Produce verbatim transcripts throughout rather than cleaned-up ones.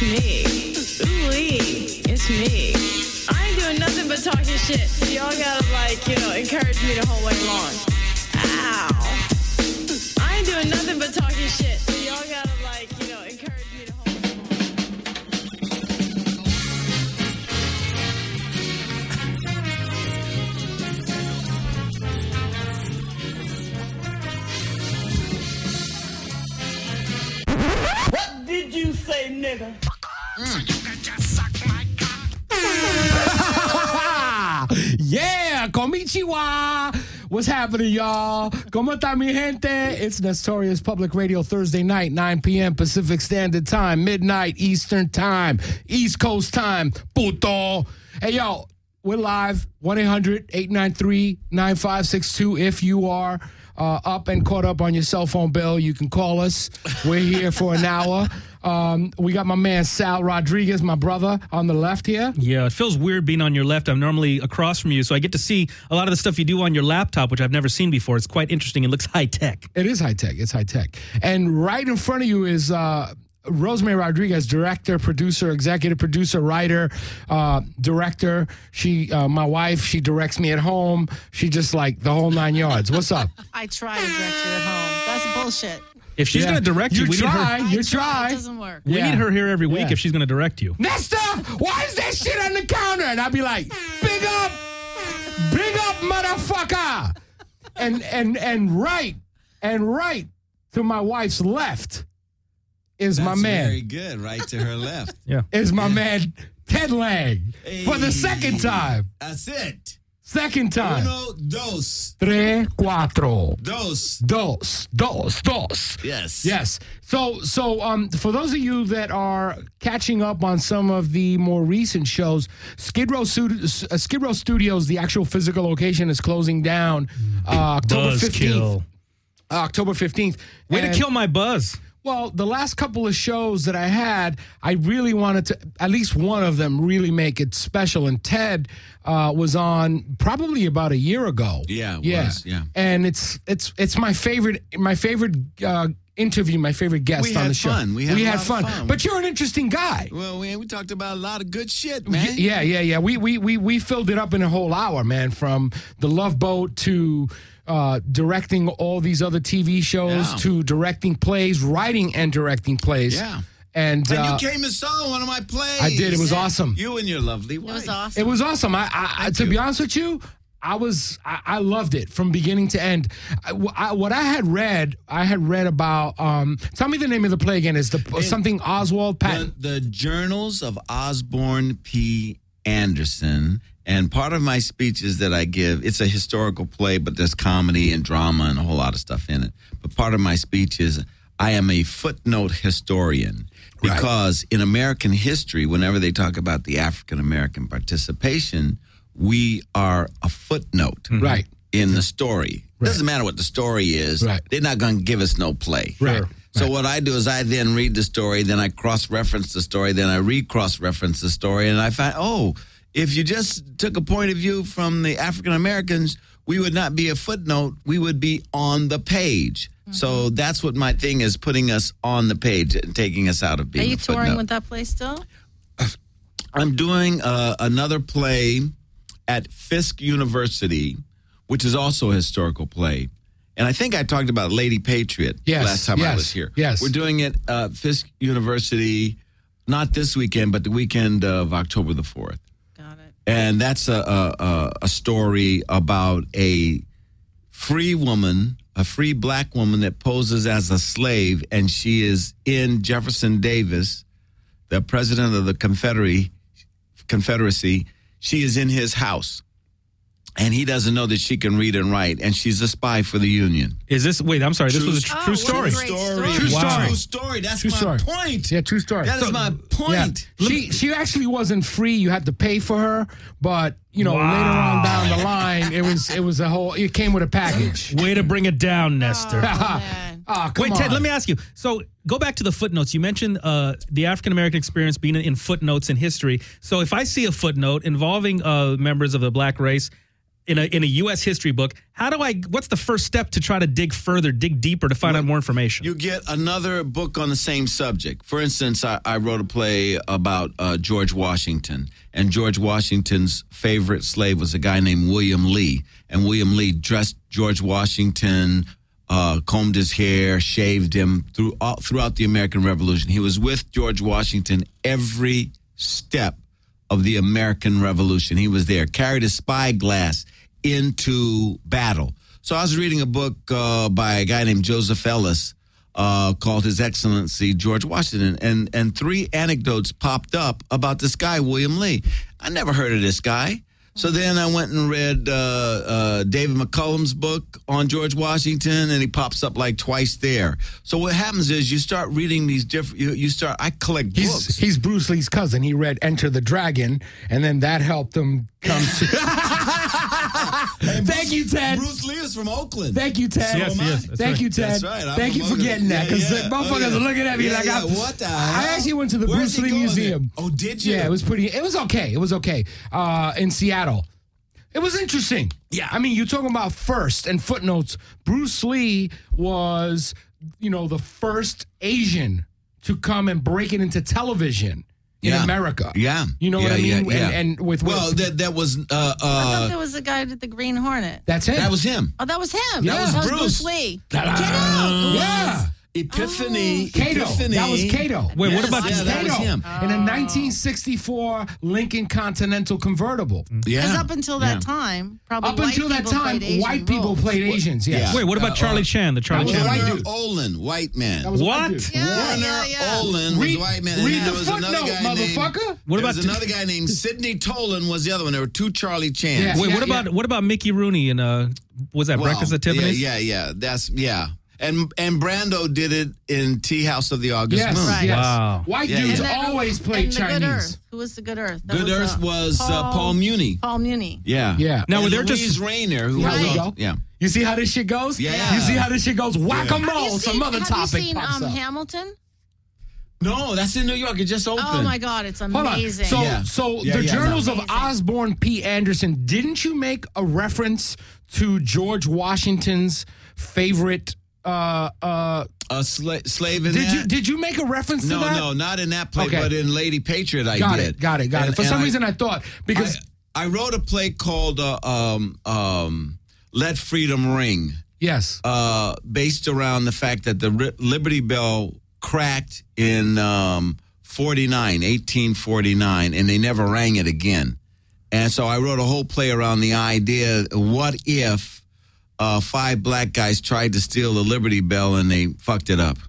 me. Ooh-wee, it's me. I ain't doing nothing but talking shit. So y'all gotta, like, you know, encourage me the whole way along. Ow. I ain't doing nothing but talking shit. So y'all gotta, like, you know, encourage me the whole way along. What did you say, nigga? Mm. Yeah, konnichiwa. What's happening, y'all? ¿Cómo está mi gente? It's Nestorius Public Radio Thursday night, nine p.m. Pacific Standard Time, midnight Eastern Time, East Coast Time, puto. Hey, yo, we're live, one eight hundred, eight nine three, nine five six two. If you are uh, up and caught up on your cell phone bill, you can call us. We're here for an hour. Um, we got my man Sal Rodriguez, my brother, on the left here. Yeah, it feels weird being on your left. I'm normally across from you, so I get to see a lot of the stuff you do on your laptop, which I've never seen before. It's quite interesting. It looks high-tech. It is high-tech. It's high-tech. And right in front of you is uh, Rosemary Rodriguez, director, producer, executive producer, writer, uh, director. She, uh, my wife, she directs me at home. She just like the whole nine yards. What's up? I try to direct you at home. That's bullshit. If she's Yeah. going to direct you, You we try. need her. You I try. It doesn't work. We Yeah. need her here every week Yeah. if she's going to direct you. Nesta, why is that shit on the counter? And I'd be like, big up, big up, motherfucker. And and and right, and right to my wife's left is That's my man. very good. Right to her left. Yeah. Is my man Ted Lang for the second time. That's it. Second time. Uno, dos. Tres, cuatro. Dos. Dos, dos, dos. Yes. Yes. So, so um, for those of you that are catching up on some of the more recent shows, Skid Row, Stu- uh, Skid Row Studios, the actual physical location, is closing down uh, October fifteenth. Buzzkill. Uh, October fifteenth. Way to And- kill my buzz. Well, the last couple of shows that I had, I really wanted to, at least one of them, really make it special. And Ted uh, was on probably about a year ago. Yeah, it yeah, was, yeah. And it's it's it's my favorite my favorite uh, interview, my favorite guest We on had the show. fun. We had a lot of fun. fun. But you're an interesting guy. Well, we, we talked about a lot of good shit, Y- man. Yeah, yeah, yeah. We we we we filled it up in a whole hour, man. From the Love Boat to uh, directing all these other T V shows Yeah. to directing plays, writing and directing plays. Yeah. And, And uh, you came and saw one of my plays. I did. It was awesome. You and your lovely wife. It was awesome. It was awesome. I, I, I to you. be honest with you, I was I, I loved it from beginning to end. I, I, what I had read, I had read about. Um, tell me the name of the play again. Is the something Oswald Patton? The, the Journals of Osborne P. Anderson. And part of my speeches that I give, it's a historical play, but there's comedy and drama and a whole lot of stuff in it. But part of my speech is I am a footnote historian because in American history, whenever they talk about the African-American participation, we are a footnote Right. in the story. Right. Doesn't matter what the story is. Right. They're not going to give us no play. Right. So Right. what I do is I then read the story, then I cross-reference the story, then I re-cross-reference the story, and I find, oh, if you just took a point of view from the African Americans, we would not be a footnote. We would be on the page. Mm-hmm. So that's what my thing is, putting us on the page and taking us out of Are being you a footnote. touring with that play still? I'm doing uh, another play at Fisk University, which is also a historical play. And I think I talked about Lady Patriot Yes, last time I yes, was here. yes. We're doing it at Fisk University, not this weekend, but the weekend of October the fourth. Got it. And that's a, a, a story about a free woman, a free black woman that poses as a slave, and she is in Jefferson Davis, the president of the Confederacy, Confederacy. She is in his house, and he doesn't know that she can read and write, and she's a spy for the Union. Is this, wait, I'm sorry, this True was a tr- Oh, true what a story. great story. True Wow. story. True story. That's True my story. point. Yeah, true story. That is So- my point. Yeah. She she actually wasn't free. You had to pay for her, but you know Wow. later on down the line, it was it was a whole. It came with a package. Way to bring it down, Nestor. Oh, man. Ah, come Wait, on. Ted, let me ask you. So go back to the footnotes. You mentioned uh, the African-American experience being in footnotes in history. So if I see a footnote involving uh, members of the black race, in a in a U S history book. How do I? What's the first step to try to dig further, dig deeper to find out more information? You get another book on the same subject. For instance, I, I wrote a play about uh, George Washington, and George Washington's favorite slave was a guy named William Lee, and William Lee dressed George Washington, uh, combed his hair, shaved him through, all, throughout the American Revolution. He was with George Washington every step of the American Revolution. He was there, carried a spyglass into battle. So I was reading a book uh, by a guy named Joseph Ellis uh, called His Excellency George Washington, and and three anecdotes popped up about this guy, William Lee. I never heard of this guy. So then I went and read uh, uh, David McCullum's book on George Washington, and he pops up like twice there. So what happens is you start reading these different, you, you start, I collect He's, books. he's Bruce Lee's cousin. He read Enter the Dragon, and then that helped him come to. Thank you, Ted. Bruce Lee is from Oakland. Thank you, Ted. Yes, yes, that's Thank right. you, Ted. That's right. I'm Thank from you for Oakland. getting that, Yeah, because yeah. the motherfuckers Oh, yeah. are looking at me Yeah, like yeah. I'm. What the I hell? actually went to the Where's Bruce he Lee going Museum. then? Oh, did you? Yeah, it was pretty. It was okay. It was okay. Uh, in Seattle. It was interesting. Yeah. I mean, you're talking about first and footnotes. Bruce Lee was, you know, the first Asian to come and break it into television in Yeah. America. Yeah. You know Yeah, what I mean? yeah, yeah. And, and with Well, with, that that was uh, I thought uh there was a guy with the Green Hornet. that's it. that was him. Oh, that was him. Yeah. That was Bruce. Bruce Lee. Ta-da. Get out. Yeah. Epiphany. Cato. Epiphany. That was Cato. Wait, what Yes, about yeah, that was Cato. him. In a nineteen sixty-four Lincoln Continental convertible. Yeah. Because up until that Yeah. time, probably Up white until that people time, played Asian white people roles. played Asians. Yes. Yeah. Wait, what about Uh, Charlie uh, Chan? The Charlie That was Chan. white Warner dude. Olin, white man. That was a white What? dude. Yeah, Warner yeah, yeah. Olin was Read, a white man. And read then the there was another footnote, guy motherfucker. named, What there about was t- another guy named Sidney Tolan was the other one. There were two Charlie Chans. Yeah. Wait, what about what about Mickey Rooney and uh, was that Well, Breakfast at Tiffany's? Yeah, yeah, yeah. That's yeah. And and Brando did it in Tea House of the August Yes, Moon. Right. yes. Wow. White Yeah, dudes yeah. And then- always played and the Good Chinese. Earth. Who was the Good Earth? That Good was, Earth uh, was uh, Paul Muni. Paul Muni. Yeah. Yeah. Now, and were there Louise just Rayner, who Here was we on- go. yeah. You see how this shit goes? Yeah. You see how this shit goes? Whack a Have mole. you Some seen, other have topic you seen pops um, up. Hamilton? No, that's in New York. It just opened. Oh my God, it's Hold on. amazing. So, Yeah. so Yeah, the yeah, journals it's of amazing. Osborne P. Anderson, didn't you make a reference to George Washington's favorite? Uh, uh, A sla- slave in did that? you did you make a reference to No, that? no, not in that play, Okay. but in Lady Patriot I Got did. it. Got it. Got And- it. For and some I- reason, I thought because I, I wrote a play called uh, um, um, Let Freedom Ring, yes, uh, based around the fact that the Ri- Liberty Bell cracked in um, forty-nine, eighteen forty-nine, and they never rang it again. And so I wrote a whole play around the idea, what if uh, five black guys tried to steal the Liberty Bell and they fucked it up?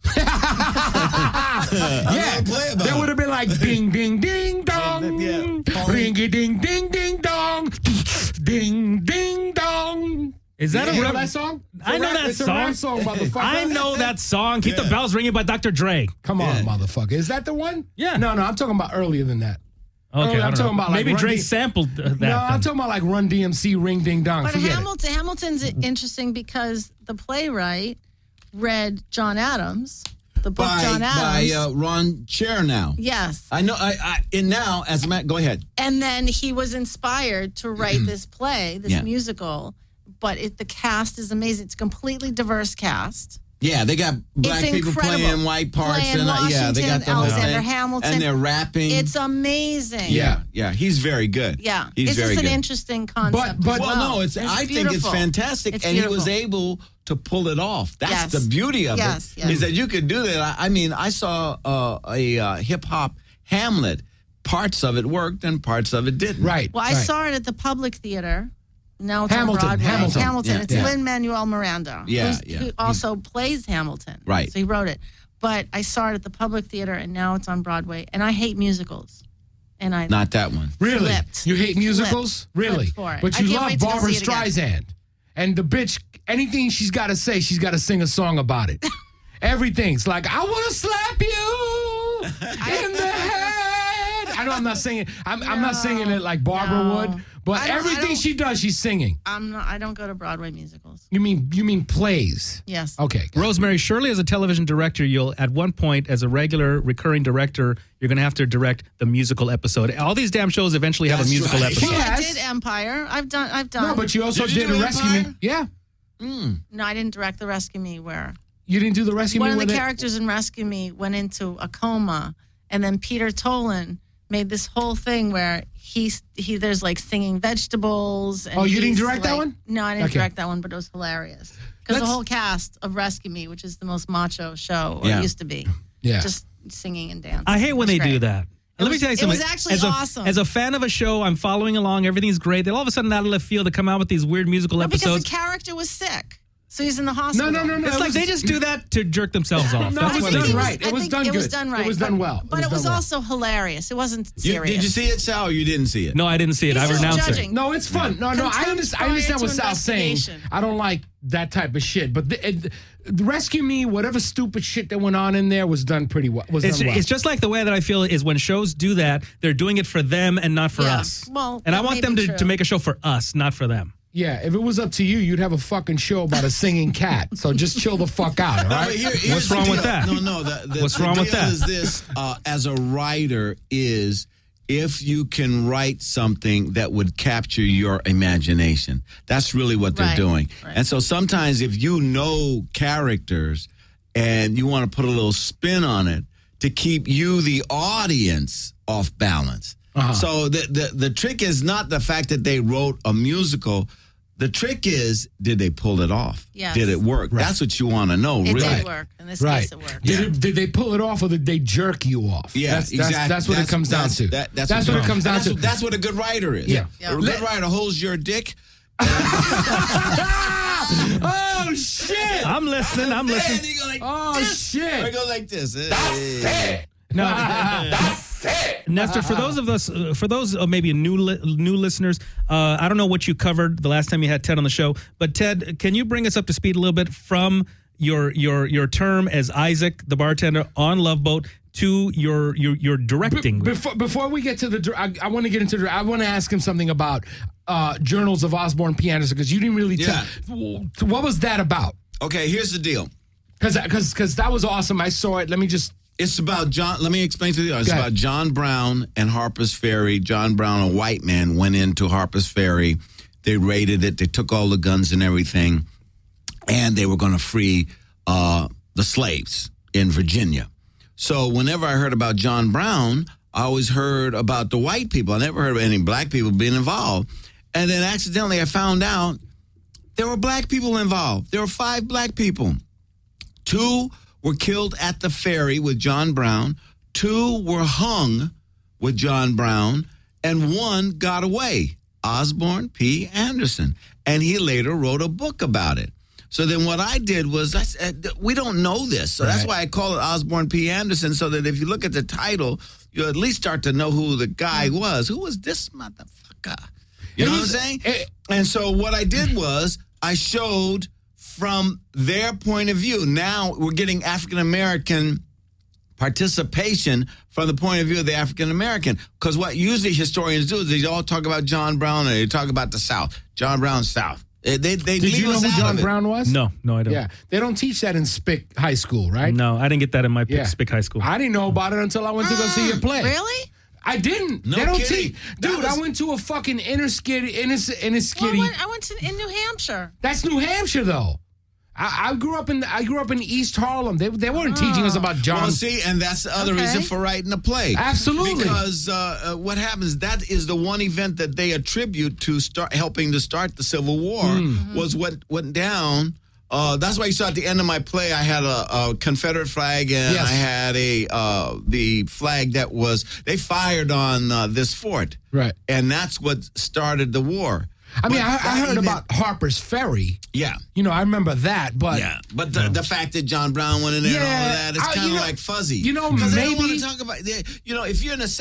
yeah, play about there it. would have been like ding, ding, ding, dong, Yeah. ringy, ding, ding, ding, dong, ding, ding, dong. Is that You a know rap- that song? It's I a know rap- that it's a song. rap song, motherfucker. I know that song. Keep the Yeah. bells ringing by Doctor Dre. Come on, Yeah. motherfucker. Is that the one? Yeah. No, no, I'm talking about earlier than that. Okay, Oh, I I'm don't talking know. about, like, maybe Run Dre D- sampled uh, that. No, I'm then. talking about like Run D M C, Ring Ding Dong. But Forget Hamilton, Hamilton's interesting because the playwright read John Adams, the book by John by Adams. uh, Ron Chernow. yes. I know. I, I and now as a Matt, go ahead. And then he was inspired to write this play, this Yeah. musical. But it, the cast is amazing. It's a completely diverse cast. Yeah, they got black It's people incredible. playing white parts, Playing and uh, yeah, they got the whole Alexander thing. Hamilton. and they're rapping. It's amazing. yeah, yeah, he's very good. Yeah. he's it's very just good. an interesting concept. but- as well, no, it's, I think it's beautiful. fantastic, It's and he was beautiful. able to pull it off. That's Yes. the beauty of Yes, it, yes. is that you could do that. I, I mean, I saw uh, a uh, hip hop Hamlet. Parts of it worked, and parts of it didn't. Right. Well, I right. saw it at the Public Theater. Now it's Hamilton, on Broadway. Hamilton. Hamilton. Yeah, It's yeah. Lin-Manuel Miranda. Yeah, who's- yeah. Who also plays Hamilton. Right. So he wrote it. But I saw it at the Public Theater, and now it's on Broadway. And I hate musicals. And I Not that one. Really? Flipped. You hate musicals? Flipped. Really? Flipped for it. But I you can't love wait to go Barbara see it again. Streisand. And the bitch, anything she's got to say, she's got to sing a song about it. Everything's like, I want to slap you in the head. I know I'm not singing. I'm, I'm not singing it like Barbara No. would, But I don't- I everything don't- she does, she's singing. I'm not. I don't go to Broadway musicals. You mean you mean plays? Yes. Okay. Rosemary, surely as a television director, you'll at one point, as a regular recurring director, you're going to have to direct the musical episode. All these damn shows eventually have That's a musical right. episode. She Well, has. I did Empire. I've done. I've done. No, but you also Did you did, do Rescue Me. Empire? Yeah. No, I didn't direct the Rescue Me. Where You didn't do the Rescue one Me of the with it? characters in Rescue Me went into a coma, and then Peter Tolan made this whole thing where he's he there's like singing vegetables. And Oh, you didn't he's direct that like- one? No, I didn't Okay. direct that one, but it was hilarious because the Let's- whole cast of Rescue Me, which is the most macho show, or Yeah. it used to be, Yeah. just singing and dancing. I hate when It they was do great. that. It Let was- me tell you it something. was actually as a, awesome. As a fan of a show, I'm following along. Everything's great. Then all of a sudden, out of left field, to come out with these weird musical No, because episodes. the character was sick, so he's in the hospital. No, no, no, no. It's it like was- they just do that to jerk themselves off. No, That's it was what they done do. right. It I was think done It was good. done It right. was but- done well. It But was it was done well. also hilarious. It wasn't You- serious. did you see it, Sal, or you didn't see it? No, I didn't see it. He's I just renounced it. judging. No, it's fun. No, no, I, Contempt understand, I prior understand to what Sal's saying. investigation. I don't like that type of shit. But the, it, the Rescue Me, whatever stupid shit that went on in there was done pretty well. Was It's, done well. it's just like the way that I feel is when shows do that, they're doing it for them and not for Yeah. us. Well, and I that want may them be to, true. to make a show for us, not for them. Yeah, if it was up to you, you'd have a fucking show about a singing cat. So just chill the fuck out, all No, right? but here- here's What's the wrong with deal. that? No, no. The, the, What's the wrong with deal that? Is this uh, as a writer is if you can write something that would capture your imagination. That's really what they're Right, doing. right. And so sometimes if you know characters and you want to put a little spin on it to keep you, the audience, off balance. Uh-huh. So the, the the trick is not the fact that they wrote a musical. The trick is, did they pull it off? Yes. Did it work? That's what you want to know. It really. did work. In this Right. case, it worked. Did, Yeah. it, did they pull it off or did they jerk you off? Yeah, that's, exactly. That's, that's what it comes down that's- to. that- that's, that's what it comes down that's, to. That's what a good writer is. Yeah. Yeah. A good writer holds your dick. Oh, shit! I'm listening. I'm listening. And he go like Oh, this. shit. Or he goes like this. That's No, Nestor, for those of us, uh, for those uh, maybe new li- new listeners, uh, I don't know what you covered the last time you had Ted on the show, but Ted, can you bring us up to speed a little bit from your your your term as Isaac, the bartender on Love Boat, to your your your directing? Before, before we get to the, I, I want to get into the, I want to ask him something about uh, Journals of Osborne P. Anderson because you didn't really Yeah. tell. What was that about? Okay, here's the deal. Because because because that was awesome. I saw it. Let me just. It's about John. Let me explain to you. It's Go ahead. about John Brown and Harper's Ferry. John Brown, a white man, went into Harper's Ferry. They raided it. They took all the guns and everything, and they were going to free uh, the slaves in Virginia. So whenever I heard about John Brown, I always heard about the white people. I never heard of any black people being involved. And then accidentally I found out there were black people involved. There were five black people. Two were killed at the ferry with John Brown. Two were hung with John Brown. And one got away, Osborne P. Anderson. And he later wrote a book about it. So then what I did was, I said, we don't know this. So that's Right. why I call it Osborne P. Anderson, so that if you look at the title, you'll at least start to know who the guy was. Who was this motherfucker? You know It what I'm was- saying? it- And so what I did was I showed from their point of view. Now we're getting African American participation from the point of view of the African American. Because what usually historians do is they all talk about John Brown and they talk about the South. John Brown South. They, they, they Did leave you know us who out John of it. Brown was? No, no, I don't. Yeah, they don't teach that in Spick High School, right? No, I didn't get that in my Yeah. Spick High School. I didn't know about it until I went to go see your play. Really? I didn't. No they don't kidding. teach. That Dude, was- I went to a fucking inner skitty, inner, inner Well, I skitty. went, I went to in New Hampshire. That's New Hampshire, though. I, I grew up in I grew up in East Harlem. They they weren't teaching us about John. Well, see, and that's the other Okay. reason for writing the play. Absolutely. Because uh, uh, what happens, that is the one event that they attribute to start helping to start the Civil War Hmm. was what went down. Uh, that's why you saw at the end of my play, I had a, a Confederate flag and Yes. I had a uh, the flag that was, they fired on uh, this fort. Right. And that's what started the war. I mean, But I, I that heard event- about Harper's Ferry. Yeah. You know, I remember that, but Yeah, but the, the fact that John Brown went in there and all Yeah, of that, it's I- kind you of know- like fuzzy. you know, because they don't want maybe- to talk about. They, you know, if you're in the South,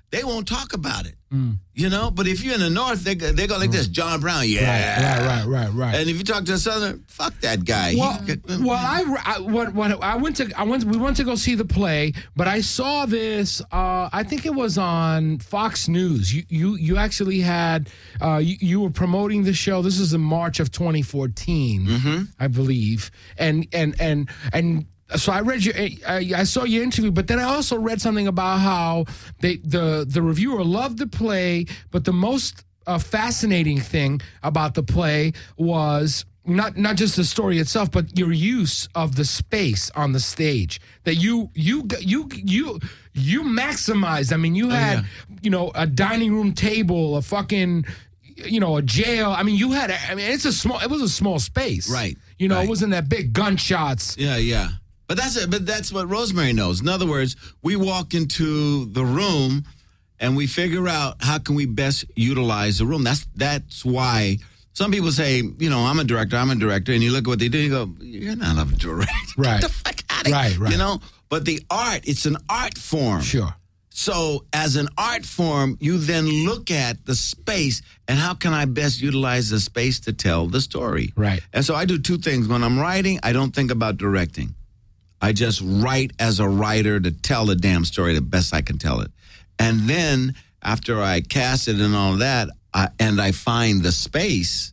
they won't talk about it. Mm. You know, but if you're in the North, they go, they go like this, John Brown, yeah. Right, right, right, right. And if you talk to a Southern, fuck that guy. Well, he, well I, I, what, what, I went to, I went, we went to go see the play, but I saw this, uh, I think it was on Fox News. You, you, you actually had, uh, you, you were promoting the show. This is in March of twenty fourteen, mm-hmm. I believe. And, and, and, and, So I read your, I, I saw your interview, but then I also read something about how they, the the reviewer loved the play, but the most uh, fascinating thing about the play was not not just the story itself, but your use of the space on the stage. That you you you you you maximized. I mean, you had oh, yeah. you know a dining room table, a fucking. You know, a jail. I mean, you had. I mean, it's a small. It was a small space, right? You know, right. It wasn't that big gunshots. Yeah, yeah. But that's it. But that's what Rosemary knows. In other words, we walk into the room and we figure out how can we best utilize the room. That's that's why some people say, you know, I'm a director, I'm a director, and you look at what they do, you go, you're not a director. Right. Get the fuck out of here. Right, right. You know, but the art, it's an art form. Sure. So as an art form, you then look at the space and how can I best utilize the space to tell the story. Right. And so I do two things. When I'm writing, I don't think about directing. I just write as a writer to tell the damn story the best I can tell it. And then after I cast it and all of that, I, and I find the space,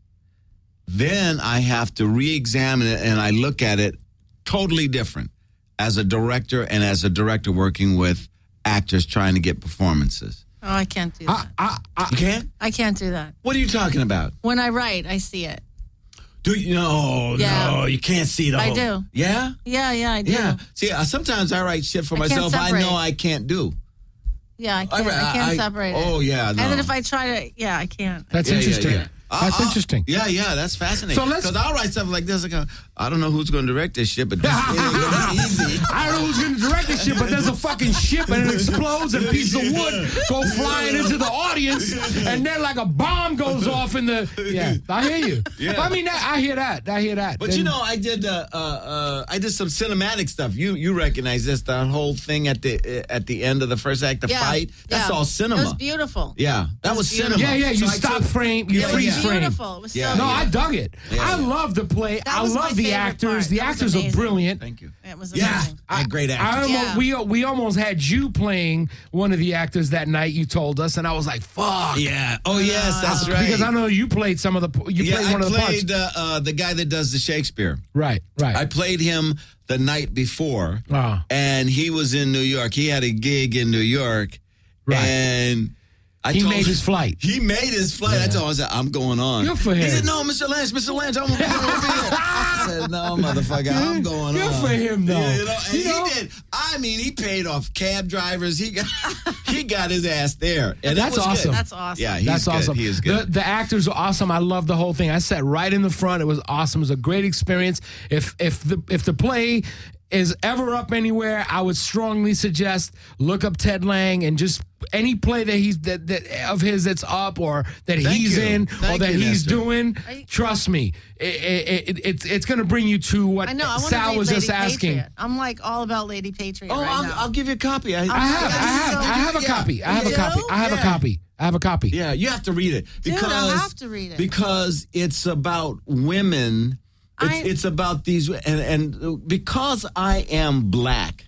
then I have to re-examine it and I look at it totally different as a director and as a director working with actors trying to get performances. Oh, I can't do that. I, I, I, You can't? I can't do that. What are you talking about? When I write, I see it. Do you? No, Yeah. no, you can't see the I whole. do. Yeah? Yeah, yeah, I do. Yeah. See, uh, sometimes I write shit for I can't myself I separate. know I can't do. Yeah, I can't. I, I- can't I- separate it. oh, yeah, no. And then if I try to, yeah, I can't. that's Yeah, yeah, interesting. yeah. That's I'll- interesting. Yeah, yeah, that's fascinating. So let's- Because I'll write stuff like this. I go, I don't know who's going to direct this shit, but this it ain't gonna be easy. I don't know who's going to direct this shit, but there's a fucking ship and it explodes and pieces of wood go flying into the audience and then like a bomb goes off in the. Yeah, I hear you. Yeah. I mean, that, I hear that. I hear that. But Then- you know, I did uh, uh, uh, I did some cinematic stuff. You you recognize this? The whole thing at the uh, at the end of the first act, the Yeah, fight. That's yeah. all cinema. It was beautiful. Yeah, that It was was beautiful. cinema. Yeah, yeah, you So I stop took- frame, you Yeah, It freeze was yeah. frame. beautiful. It was Yeah, so No, yeah. I dug it. Yeah, I yeah. love the play. That I was love my the favorite actors. part. The That was actors are amazing. brilliant. Thank you. It was Yeah, amazing. I had great I actors. almost, Yeah. we we almost had you playing one of the actors that night. You told us, and I was like, "Fuck." Yeah. Oh yes, that's right. Because I know you played some of the you yeah, played I one of the parts. played uh, uh, the guy that does the Shakespeare. Right, right. I played him the night before, Ah. and he was in New York. He had a gig in New York, Right. and I He told made him- his flight. He made his flight. I told him, I said, I'm going on. Good for He him. said, no, Mister Lance, Mister Lance, I'm going to be here. I said, no, motherfucker, I'm going Good on. for him, though. Yeah, you know, and You know? he did. I mean, he paid off cab drivers. He got he got his ass there. And That's that was awesome. Good. That's awesome. Yeah, he's That's good. awesome. He is The, good. the actors are awesome. I love the whole thing. I sat right in the front. It was awesome. It was a great experience. If if the if the play is ever up anywhere, I would strongly suggest look up Ted Lang and just any play that he's that, that of his that's up or that Thank he's you. in or Thank that you, he's Nestor. doing. you- Trust me, it, it, it, it's it's going to bring you to what I know. I want to Sal read was Lady just asking. Patriot. I'm like all about Lady Patriot Oh, right I'll, now. I'll give you a copy. I, I have, I have, I have a Yeah. copy. I have You a copy. do? I have a Yeah. copy. I have a copy. Yeah, you have to read it Dude, I because have to read it. because it's about women. It's, I- it's about these and and because I am black,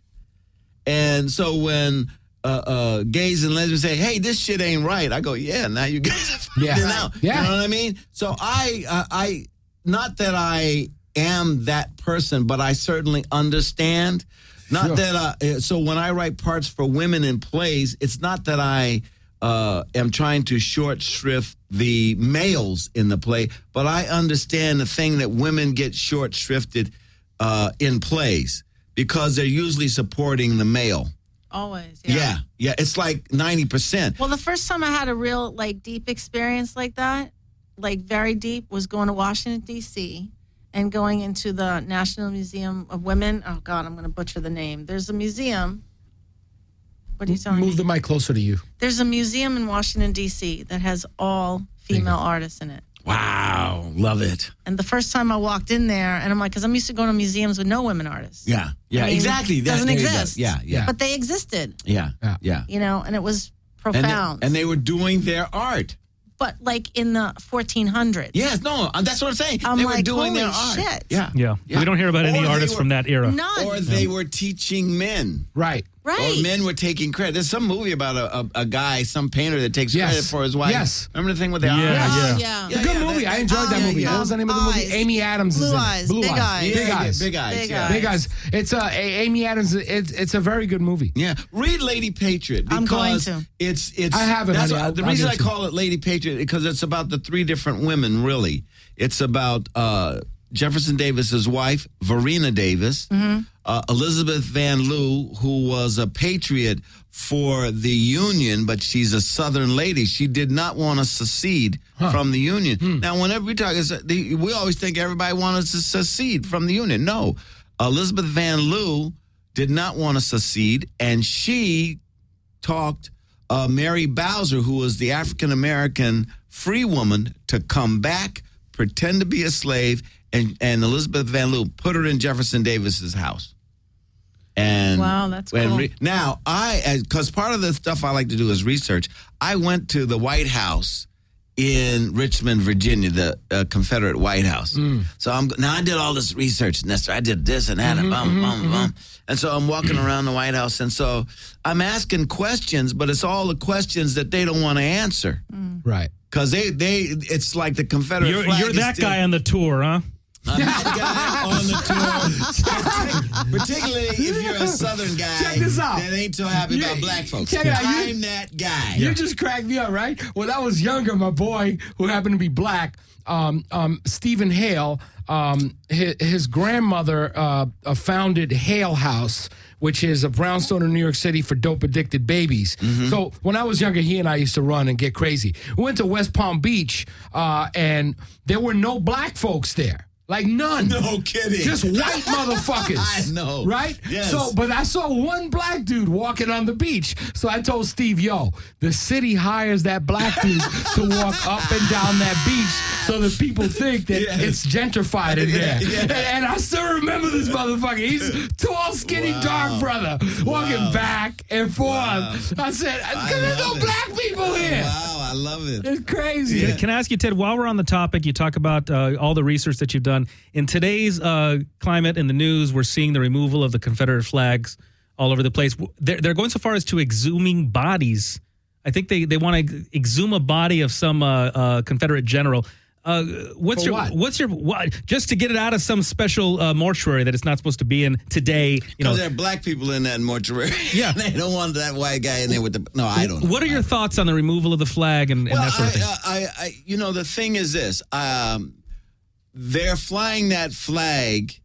and so when uh, uh, gays and lesbians say, "Hey, this shit ain't right," I go, "Yeah, now you guys are finding Yeah. it out." Yeah. You know what I mean? So I uh, I not that I am that person, but I certainly understand. Not Sure. that I, so when I write parts for women in plays, it's not that I uh, am trying to short shrift the males in the play, but I understand the thing that women get short shrifted uh, in plays because they're usually supporting the male. Always. Yeah. Yeah. yeah, It's like ninety percent. Well, the first time I had a real like deep experience like that, like very deep, was going to Washington D C and going into the National Museum of Women. Oh God, I'm going to butcher the name. There's a museum. What are you telling Move me? the mic closer to you. There's a museum in Washington D C that has all female artists in it. Wow, love it. And the first time I walked in there, and I'm like, because I'm used to going to museums with no women artists. Yeah, yeah, I mean, exactly. That Doesn't there you go. exist. Yeah, yeah, But they existed. yeah, Yeah. yeah. You know, and it was profound. And, and they were doing their art. But like in the fourteen hundreds. Yes, no, that's what I'm saying. I'm they were like, doing their holy art. shit. Yeah. Yeah. Yeah. We don't hear about Or any they artists were- from that era. None. Or they were teaching men. Right. right. Or men were taking credit. There's some movie about a, a, a guy, some painter that takes Yes. credit for his wife. Yes. Remember the thing with the Yeah, eyes? yeah. Oh, yeah. It's a good yeah, movie. that- I enjoyed that yeah, movie. yeah. What was the name of the movie? Eyes. Amy Adams Blue is in eyes. it. Blue Big eyes. eyes. Big Yeah, eyes. Big eyes. Big yeah. eyes. Big eyes. It's uh, A- Amy Adams. It's it's a very good movie. Yeah, read Lady Patriot because I'm going to. it's it's. I haven't, That's honey. what- I'll- the I'll reason get I to. call it Lady Patriot because it's about the three different women. Really, it's about uh, Jefferson Davis's wife, Verena Davis, Mm-hmm. uh, Elizabeth Van Lew, who was a patriot for the Union, but she's a Southern lady. She did not want to secede from the Union. Hmm. Now, whenever we talk, it's, the, we always think everybody wanted to secede from the Union. No, Elizabeth Van Lew did not want to secede, and she talked uh, Mary Bowser, who was the African-American free woman, to come back, pretend to be a slave, and, and Elizabeth Van Lew put her in Jefferson Davis's house. And Wow, that's and cool. re- now, I, because part of the stuff I like to do is research, I went to the White House in Richmond, Virginia, the uh, Confederate White House. So I'm now I did all this research, Nestor. I did this and that, and bum, bum, bum. And so I'm walking around the White House, and so I'm asking questions, but it's all the questions that they don't want to answer Right. because they they it's like the Confederate You're, flag you're is that still- guy on the tour, huh? I'm that guy on the tour. Particularly if you're a Southern guy Check this out. that ain't so happy You- about black folks. check it out. You- I'm that guy. You just cracked me up, right? When I was younger, my boy, who happened to be black, um, um, Stephen Hale, um, his, his grandmother uh, uh, founded Hale House, which is a brownstone in New York City for dope-addicted babies. So when I was younger, he and I used to run and get crazy. We went to West Palm Beach, uh, and there were no black folks there. Like none. No kidding. Just white motherfuckers. I know. Right? Yes. So, but I saw one black dude walking on the beach. So I told Steve, yo, the city hires that black dude to walk up and down that beach so that people think that Yes. it's gentrified in there. Yeah, yeah. And, and I still remember this motherfucker. He's tall, skinny, Wow. dark brother walking Wow. back and forth. Wow. I said, I because there's no love it. black people here. Wow, I love it. It's crazy. Can I ask you, Ted, while we're on the topic, you talk about uh, all the research that you've done. In today's uh, climate in the news, we're seeing the removal of the Confederate flags all over the place. They're, they're going so far as to exhuming bodies. I think they, they want to exhume a body of some uh, uh, Confederate general. Uh, what's For your what? what's your what, just to get it out of some special uh, mortuary that it's not supposed to be in today? You Because know, there are black people in that mortuary. Yeah. They don't want that white guy in there with the. No, I don't know. what are your thoughts on the removal of the flag and, and Well, that sort of thing? I, I, I, you know, the thing is this: um, they're flying that flag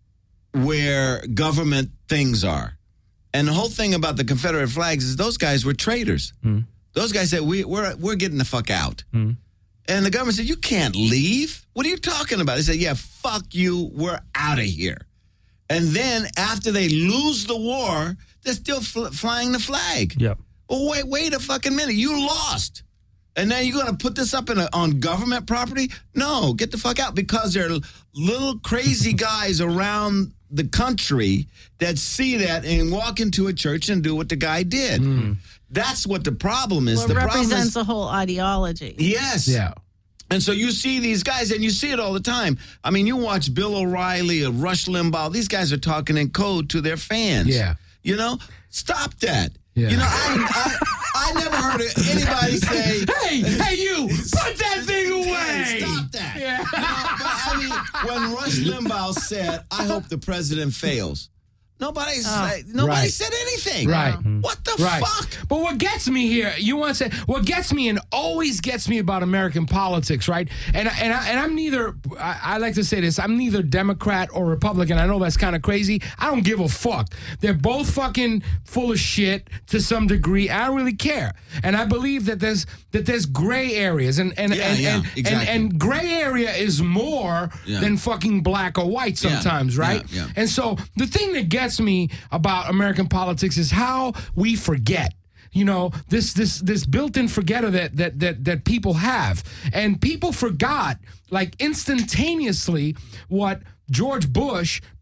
where government things are, and the whole thing about the Confederate flags is those guys were traitors. Mm. Those guys said we, we're we're getting the fuck out, Mm. and the government said you can't leave. What are you talking about? They said, yeah, fuck you, we're out of here. And then after they lose the war, they're still fl- flying the flag. Yep. Well, wait, wait a fucking minute. You lost. And now you're going to put this up in a, on government property? No, get the fuck out because there are little crazy guys around the country that see that and walk into a church and do what the guy did. That's what the problem is. Well, the it problem represents is, a whole ideology. yes. Yeah. And so you see these guys, and you see it all the time. I mean, you watch Bill O'Reilly or Rush Limbaugh. These guys are talking in code to their fans. Yeah. You know, stop that. Yeah. You know, I, I I never heard of anybody say, Hey, hey, you, put that thing away. stop that. Yeah. You know, but I mean, when Rush Limbaugh said, I hope the president fails, nobody, said, nobody Right. said anything. Right. What the Right. fuck? But what gets me here, you want to say, what gets me and always gets me about American politics, right? And and I, and I'm neither. I, I like to say this. I'm neither Democrat or Republican. I know that's kind of crazy. I don't give a fuck. They're both fucking full of shit to some degree. I don't really care. And I believe that there's that there's gray areas, and and Yeah, and, yeah, and, exactly. and and gray area is more Yeah. than fucking black or white Yeah, sometimes, right? yeah, yeah. And so the thing that gets me about American politics is how we forget. You know, this this this built-in forgetter that that that that people have. And people forgot like instantaneously what George Bush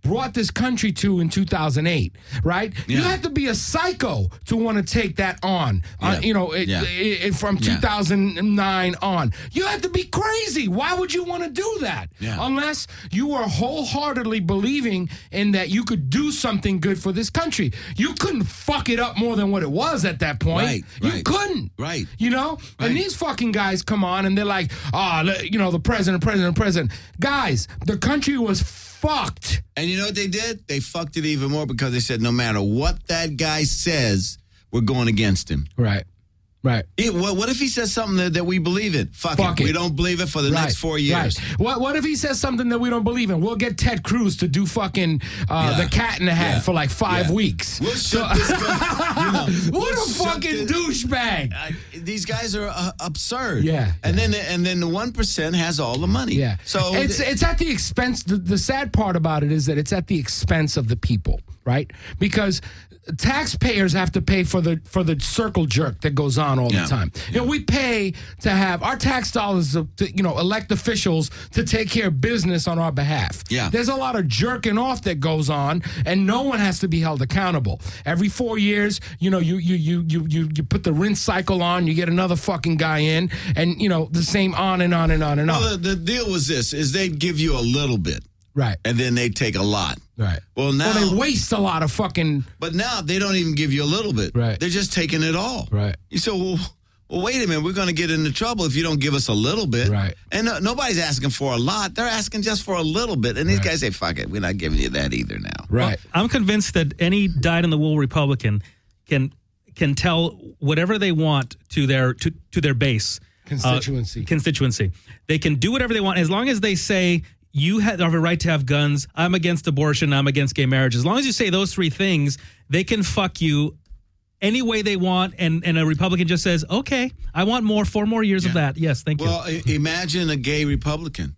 brought this country to in two thousand eight, right? Yeah. You have to be a psycho to want to take that on, uh, Yeah. you know, it, Yeah. it, it, from Yeah. two thousand nine on. You have to be crazy. Why would you want to do that? Yeah. Unless you are wholeheartedly believing in that you could do something good for this country. You couldn't fuck it up more than what it was at that point. Right, You right. couldn't. Right. You know? Right. And these fucking guys come on and they're like, ah, oh, you know, the president, president, president. Guys, the country was fucked. And you know what they did? They fucked it even more because they said no matter what that guy says, we're going against him. Right. Right. It, what, what if he says something that, that we believe in? Fuck, Fuck it. it. We don't believe it for the Right, next four years. Right. What What if he says something that we don't believe in? We'll get Ted Cruz to do fucking uh, Yeah. the Cat in the Hat Yeah. for like five Yeah. weeks. We'll shut this guy. You know, What we'll a shut fucking this- douchebag. Uh, these guys are uh, absurd. Yeah, And yeah. then and then the one percent has all the money. Yeah. So it's th- it's at the expense. The, the sad part about it is that it's at the expense of the people, right? Because taxpayers have to pay for the for the circle jerk that goes on all Yeah. the time. You know, we pay to have our tax dollars to, to you know elect officials to take care of business on our behalf. Yeah. There's a lot of jerking off that goes on, and no one has to be held accountable. Every four years, you know, you you you you you you put the rinse cycle on, you get another fucking guy in, and you know the same on and on and on and on. well, the, the deal was this: is they'd give you a little bit, Right. and then they take a lot. Right. Well, now, Well, they waste a lot of fucking. but now they don't even give you a little bit. Right. They're just taking it all. Right. You say, well, well, wait a minute, we're going to get into trouble if you don't give us a little bit. Right. And uh, nobody's asking for a lot; they're asking just for a little bit. And these Right. guys say, "Fuck it, we're not giving you that either." Now, Right. I'm convinced that any dyed-in-the-wool Republican can can tell whatever they want to their to, to their base uh, Constituency. constituency. They can do whatever they want as long as they say you have a right to have guns. I'm against abortion. I'm against gay marriage. As long as you say those three things, they can fuck you any way they want. And, and a Republican just says, okay, I want more, four more years of that. Yes, thank you. well, I- imagine a gay Republican.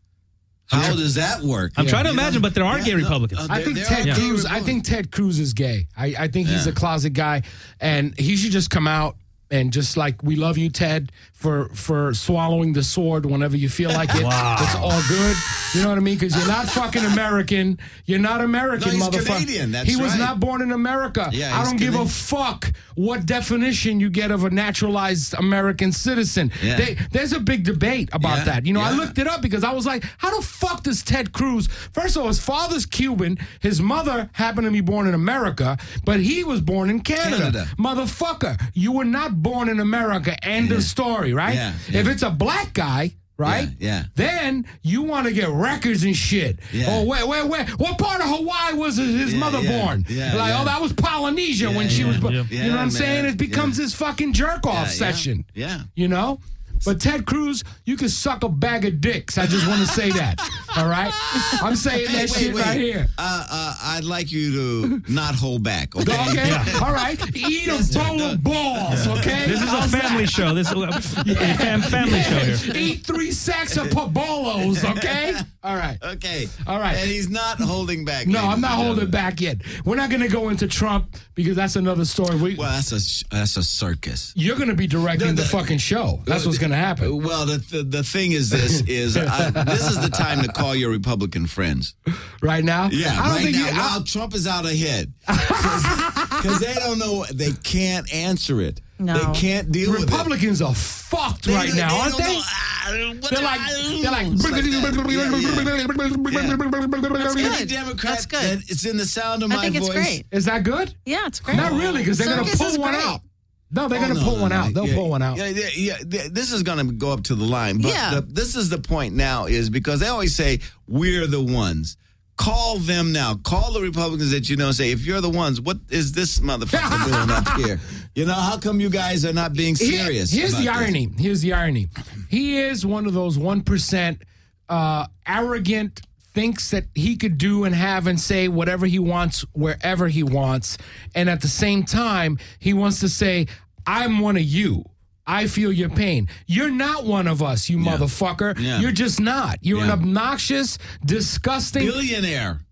How does that work? I'm trying to You know? imagine, but there are Yeah, gay no, Republicans. uh, I there- think there Ted are gay Cruz. I Republicans. think Ted Cruz is gay. I, I think he's Yeah. a closet guy, and he should just come out and just like, we love you, Ted, for for swallowing the sword whenever you feel like it. Wow. It's all good. You know what I mean? Because you're not fucking American. You're not American, No, he's motherfucker. Canadian, that's he was right. not born in America. Yeah, I he's don't give a Canadian. fuck what definition you get of a naturalized American citizen. Yeah. They, there's a big debate about Yeah, that. You know, I yeah. looked it up because I was like, how the fuck does Ted Cruz? First of all, his father's Cuban. His mother happened to be born in America, but he was born in Canada. Canada. Motherfucker, you were not born in America. End of story, right? Yeah, yeah. If it's a black guy, right? Yeah, yeah. Then you want to get records and shit. Yeah. Oh, where, where, where? What part of Hawaii was his, his Yeah, mother yeah, born? yeah, like, yeah. oh, that was Polynesia when Yeah, she yeah, was born. yeah. You know what I'm Yeah, saying? man. It becomes Yeah. this fucking jerk off Yeah, yeah. session. Yeah. You know? But Ted Cruz, you can suck a bag of dicks. I just want to say that. All right? I'm saying Hey, that wait, shit wait. right here. Uh, uh, I'd like you to not hold back, okay? Okay? All right? Eat a bowl of balls, okay? This is a How's that? family show. This is a a fam- family show here. Eat three sacks of Pabolos, okay? All right. Okay. All right. And he's not holding back. No, ladies I'm not and holding gentlemen. back yet. We're not going to go into Trump because that's another story. We, Well, that's a that's a circus. you're going to be directing No, the the- fucking show. That's what's going to happen. Well, the, the the thing is, this is I, this is the time to call your Republican friends. Right now? Yeah, I don't right think now, you, I- while Trump is out ahead, because they don't know, they can't answer it. No. They can't deal with it. Republicans are fucked They right don't- now, they aren't don't they? know, ah, what- They're like, they're like, It's That's Any good. Democrat That's good. that it's in the sound of I my think it's voice. great. Is that good? Yeah, it's great. Not really, because they're going to Circus is pull one great. out. No, they're Oh, going to no, pull no, one no. out. They'll Yeah, pull one out. Yeah, yeah, yeah. Th- This is going to go up to the line. But Yeah. the, this is the point now is because they always say, we're the ones. Call them now. Call the Republicans that you know and say, if you're the ones, what is this motherfucker doing up here? You know, how come you guys are not being Here- serious? Here's about the this? irony. Here's the irony. He is one of those one percent uh, arrogant, thinks that he could do and have and say whatever he wants wherever he wants. And at the same time, he wants to say, I'm one of you. I feel your pain. You're not one of us, you Yeah. motherfucker. Yeah. You're just not. You're an Yeah. obnoxious, disgusting. Billionaire.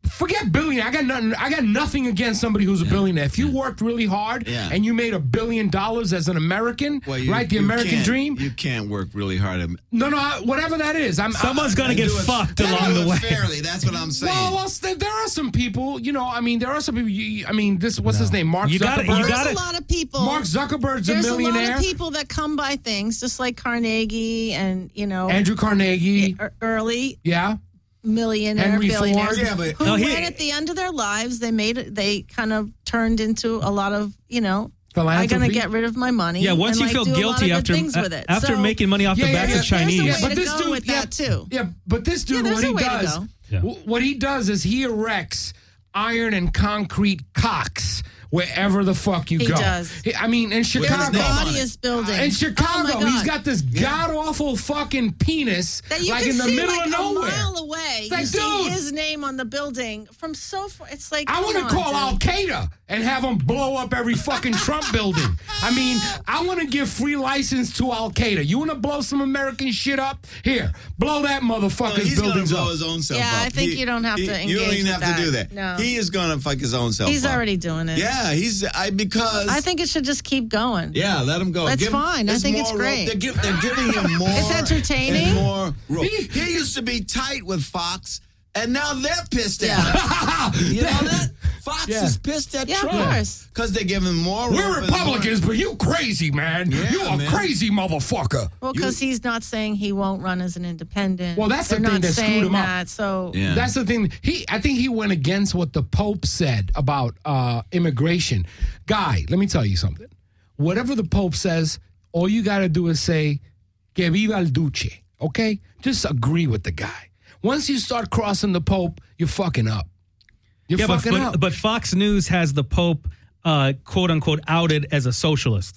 Forget billionaire. I got nothing. I got nothing against somebody who's a billionaire. If you worked really hard Yeah. and you made a billion dollars as an American, Well, you- right? The you American can't- dream. You can't work really hard. At, No, no, I- whatever that is. I'm. Someone's I, going to get do it- fucked do along the it way. Fairly, that's what I'm saying. Well, well, st- there are some people. You know, I mean, there are some people. You, I mean, this. What's his name? Mark You gotta- Zuckerberg. you There's gotta- a lot of people. Mark Zuckerberg's a There's a millionaire. lot of people that come by things, just like Carnegie and, you know, Andrew Carnegie. e- early Yeah. millionaire Henry billionaires Ford. Yeah, but- who No, he- went at the end of their lives. They made it. They kind of turned into a lot of, you know, I'm Philanthropy. going to get rid of my money. Yeah, once and, you like, feel do a lot guilty of after good things with it. after So, making money off Yeah, the yeah, backs yeah. of There's a Chinese. way Yeah, but to this go dude, with yeah, that, too. Yeah, but this dude, Yeah, there's what a he way to does, go. Yeah. w- what he does is he erects iron and concrete cocks wherever the fuck you He go. does. He- I mean, in his Chicago. name on Body it. is building. In Chicago, Oh my he's God. got this god awful fucking penis, that you like can in the see middle like of nowhere. a mile away. It's like, you see dude. his name on the building from so far. It's like I want to come call on, Al dude. Qaeda and have them blow up every fucking Trump building. I mean, I want to give free license to Al Qaeda. You want to blow some American shit up? Here, blow that No, motherfucker's he's going to buildings blow up. his own self Yeah, up. I think He- you don't have he- to You don't engage even with have to do that. that. No. He is going to fuck his own self He's up. already doing it. Yeah, he's I because I think it should just keep going. Yeah, let him go. That's Give him- fine. I there's think it's more great. rope. They're, give, they're giving him more. It's entertaining. And more rope. He- He used to be tight with Fox, and now they're pissed at Yeah. him. You know that? Fox Yeah. is pissed at Yeah, of Trump. course. Because they're giving more rope. We're and Republicans, but you crazy, man. Yeah, you a man. crazy motherfucker. Well, because he's not saying he won't run as an independent. Well, that's the They're thing not that screwed saying him up. that, So More. Yeah. That's the thing. He, I think he went against what the Pope said about uh, immigration. Guy, let me tell you something. Whatever the Pope says, all you got to do is say, "Que viva el Duce." Okay, just agree with the guy. Once you start crossing the Pope, you're fucking up. You're Yeah, but, fucking but, up. but Fox News has the Pope, uh, quote unquote, outed as a socialist.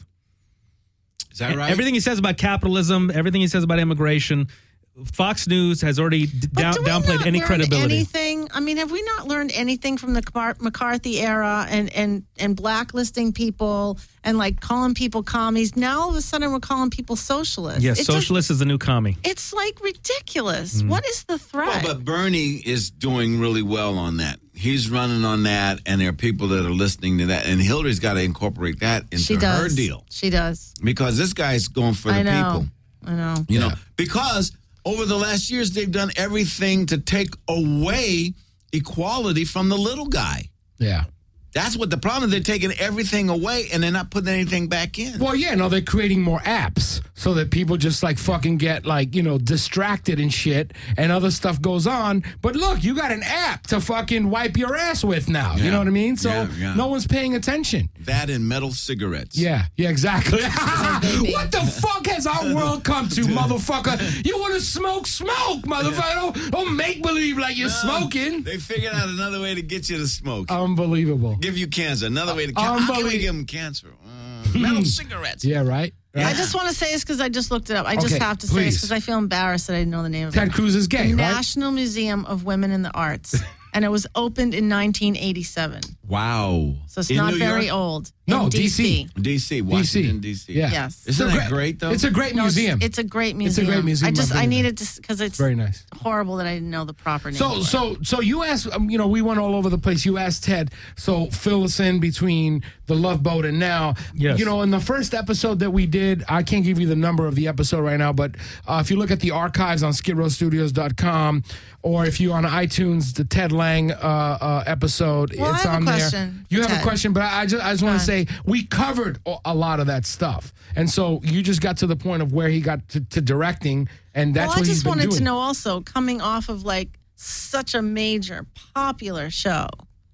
Is that right? Everything he says about capitalism, everything he says about immigration, Fox News has already d- But down, do we downplayed not any learn credibility. Anything? I mean, have we not learned anything from the Car- McCarthy era and, and, and blacklisting people and like calling people commies? Now all of a sudden we're calling people socialists. Yes, It just- socialist is the new commie. it's like ridiculous. Mm. What is the threat? Well, but Bernie is doing really well on that. He's running on that, and there are people that are listening to that. And Hillary's got to incorporate that into she does. her deal She does. because this guy's going for the I know. people. I know. You know, Yeah. because over the last years, they've done everything to take away equality from the little guy. yeah. That's what the problem is. They're taking everything away and they're not putting anything back in. Well, yeah, no, they're creating more apps so that people just like fucking get like, you know, distracted and shit and other stuff goes on. But look, you got an app to fucking wipe your ass with now. You Yeah. know what I mean? So Yeah, yeah. no one's paying attention. That and metal cigarettes. Yeah, yeah, exactly. baby. What the fuck has our world come to, motherfucker? You want to smoke, smoke, motherfucker. Don't, don't make believe like you're smoking. They figured out another way to get you to smoke. Unbelievable. Give you cancer. Another way to cancer. How can we Unbelie- give them cancer? Uh, metal cigarettes. Yeah, right? I just want to say this because I just looked it up. I just Okay, have to say please. this because I feel embarrassed that I didn't know the name of Ted it. Cruz is gay, right? National Museum of Women in the Arts. And it was opened in nineteen eighty-seven. Wow. So it's In not New very York? old. No, in D C. D C. D C. Washington, D C. Yeah. Yes. Isn't It's a that great, though? It's a great No, it's- museum. It's, a great It's a museum. great museum. I just I've I been needed to because it's Very nice. horrible that I didn't know the proper name. So, for it. so, so you asked, um, you know, we went all over the place. You asked Ted, so fill us in between the Love Boat and now. Yes. You know, in the first episode that we did, I can't give you the number of the episode right now, but uh, if you look at the archives on skid row studios dot com, or if you're on iTunes, the Ted Lang uh, uh, episode, Well, I it's have a on there. question You for have a Ted. question, but I I just, I just want to Go say we covered a- a lot of that stuff, and so you just got to the point of where he got to, to directing, and that's well, I what he's just been wanted doing. to know also coming off of like such a major popular show.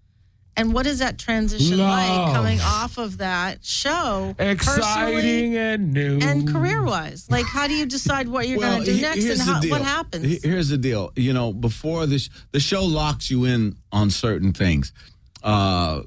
And what is that transition Love. like coming off of that show? Exciting personally and new. and career wise? Like, how do you decide what you're Well, going to do he- next here's and the how, deal. what happens? He- Here's the deal. You know, before this, the show locks you in on certain things. Uh,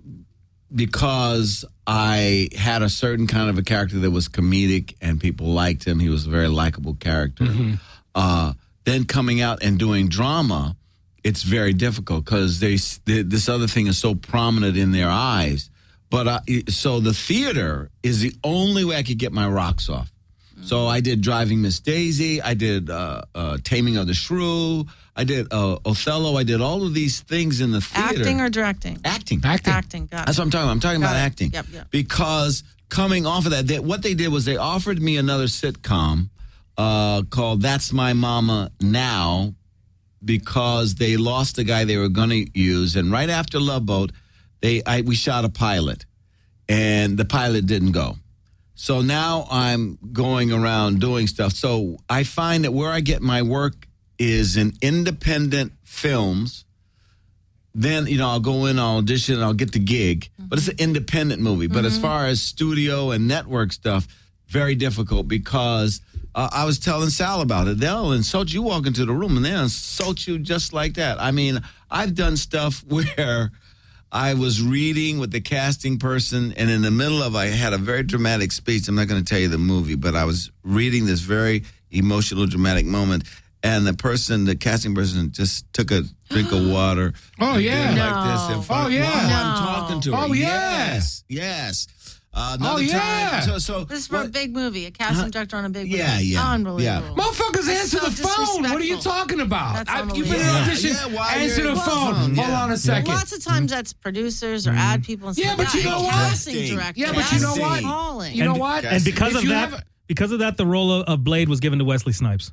because I had a certain kind of a character that was comedic and people liked him. He was a very likable character. Uh, then coming out and doing drama, it's very difficult because they this other thing is so prominent in their eyes. But uh, so the theater is the only way I could get my rocks off. So I did Driving Miss Daisy. I did uh, uh, Taming of the Shrew. I did uh, Othello. I did all of these things in the theater. Acting or directing? Acting. Acting. Acting, got it. That's what I'm talking about. I'm talking Got about it. acting. Yep, yep. Because coming off of that, they, what they did was they offered me another sitcom uh, called That's My Mama Now, because they lost the guy they were going to use. And right after Love Boat, they I, we shot a pilot, and the pilot didn't go. So now I'm going around doing stuff. So I find that where I get my work is in independent films. Then, you know, I'll go in, I'll audition, and I'll get the gig. Mm-hmm. But it's an independent movie. But mm-hmm. as far as studio and network stuff, very difficult because uh, I was telling Sal about it. They'll insult you. You walk into the room and they'll insult you just like that. I mean, I've done stuff where I was reading with the casting person, and in the middle of, I had a very dramatic speech. I'm not going to tell you the movie, but I was reading this very emotional, dramatic moment. And the person, the casting person, just took a drink of water. Oh, yeah. Like No. this in front Oh, yeah. while No. I'm talking to her. Oh, yeah. Yes. Yes. Uh, another Oh, yeah. time. So, so This is for a what- big movie, a casting Huh? director on a big Yeah, movie. yeah, Unbelievable. yeah. Motherfuckers, answer so the phone. What are you disrespectful. talking about? That's I, you've been in unbelievable. an audition. Yeah, yeah, while answer you're- the phone. phone, Hold yeah. on a second. Lots of times that's producers or ad people and stuff Yeah, like but that. you know And what? casting Casting. director. Yeah, but you know what? Appalling. You know And- what? And because If of you that, have- because of that, the role of, of Blade was given to Wesley Snipes.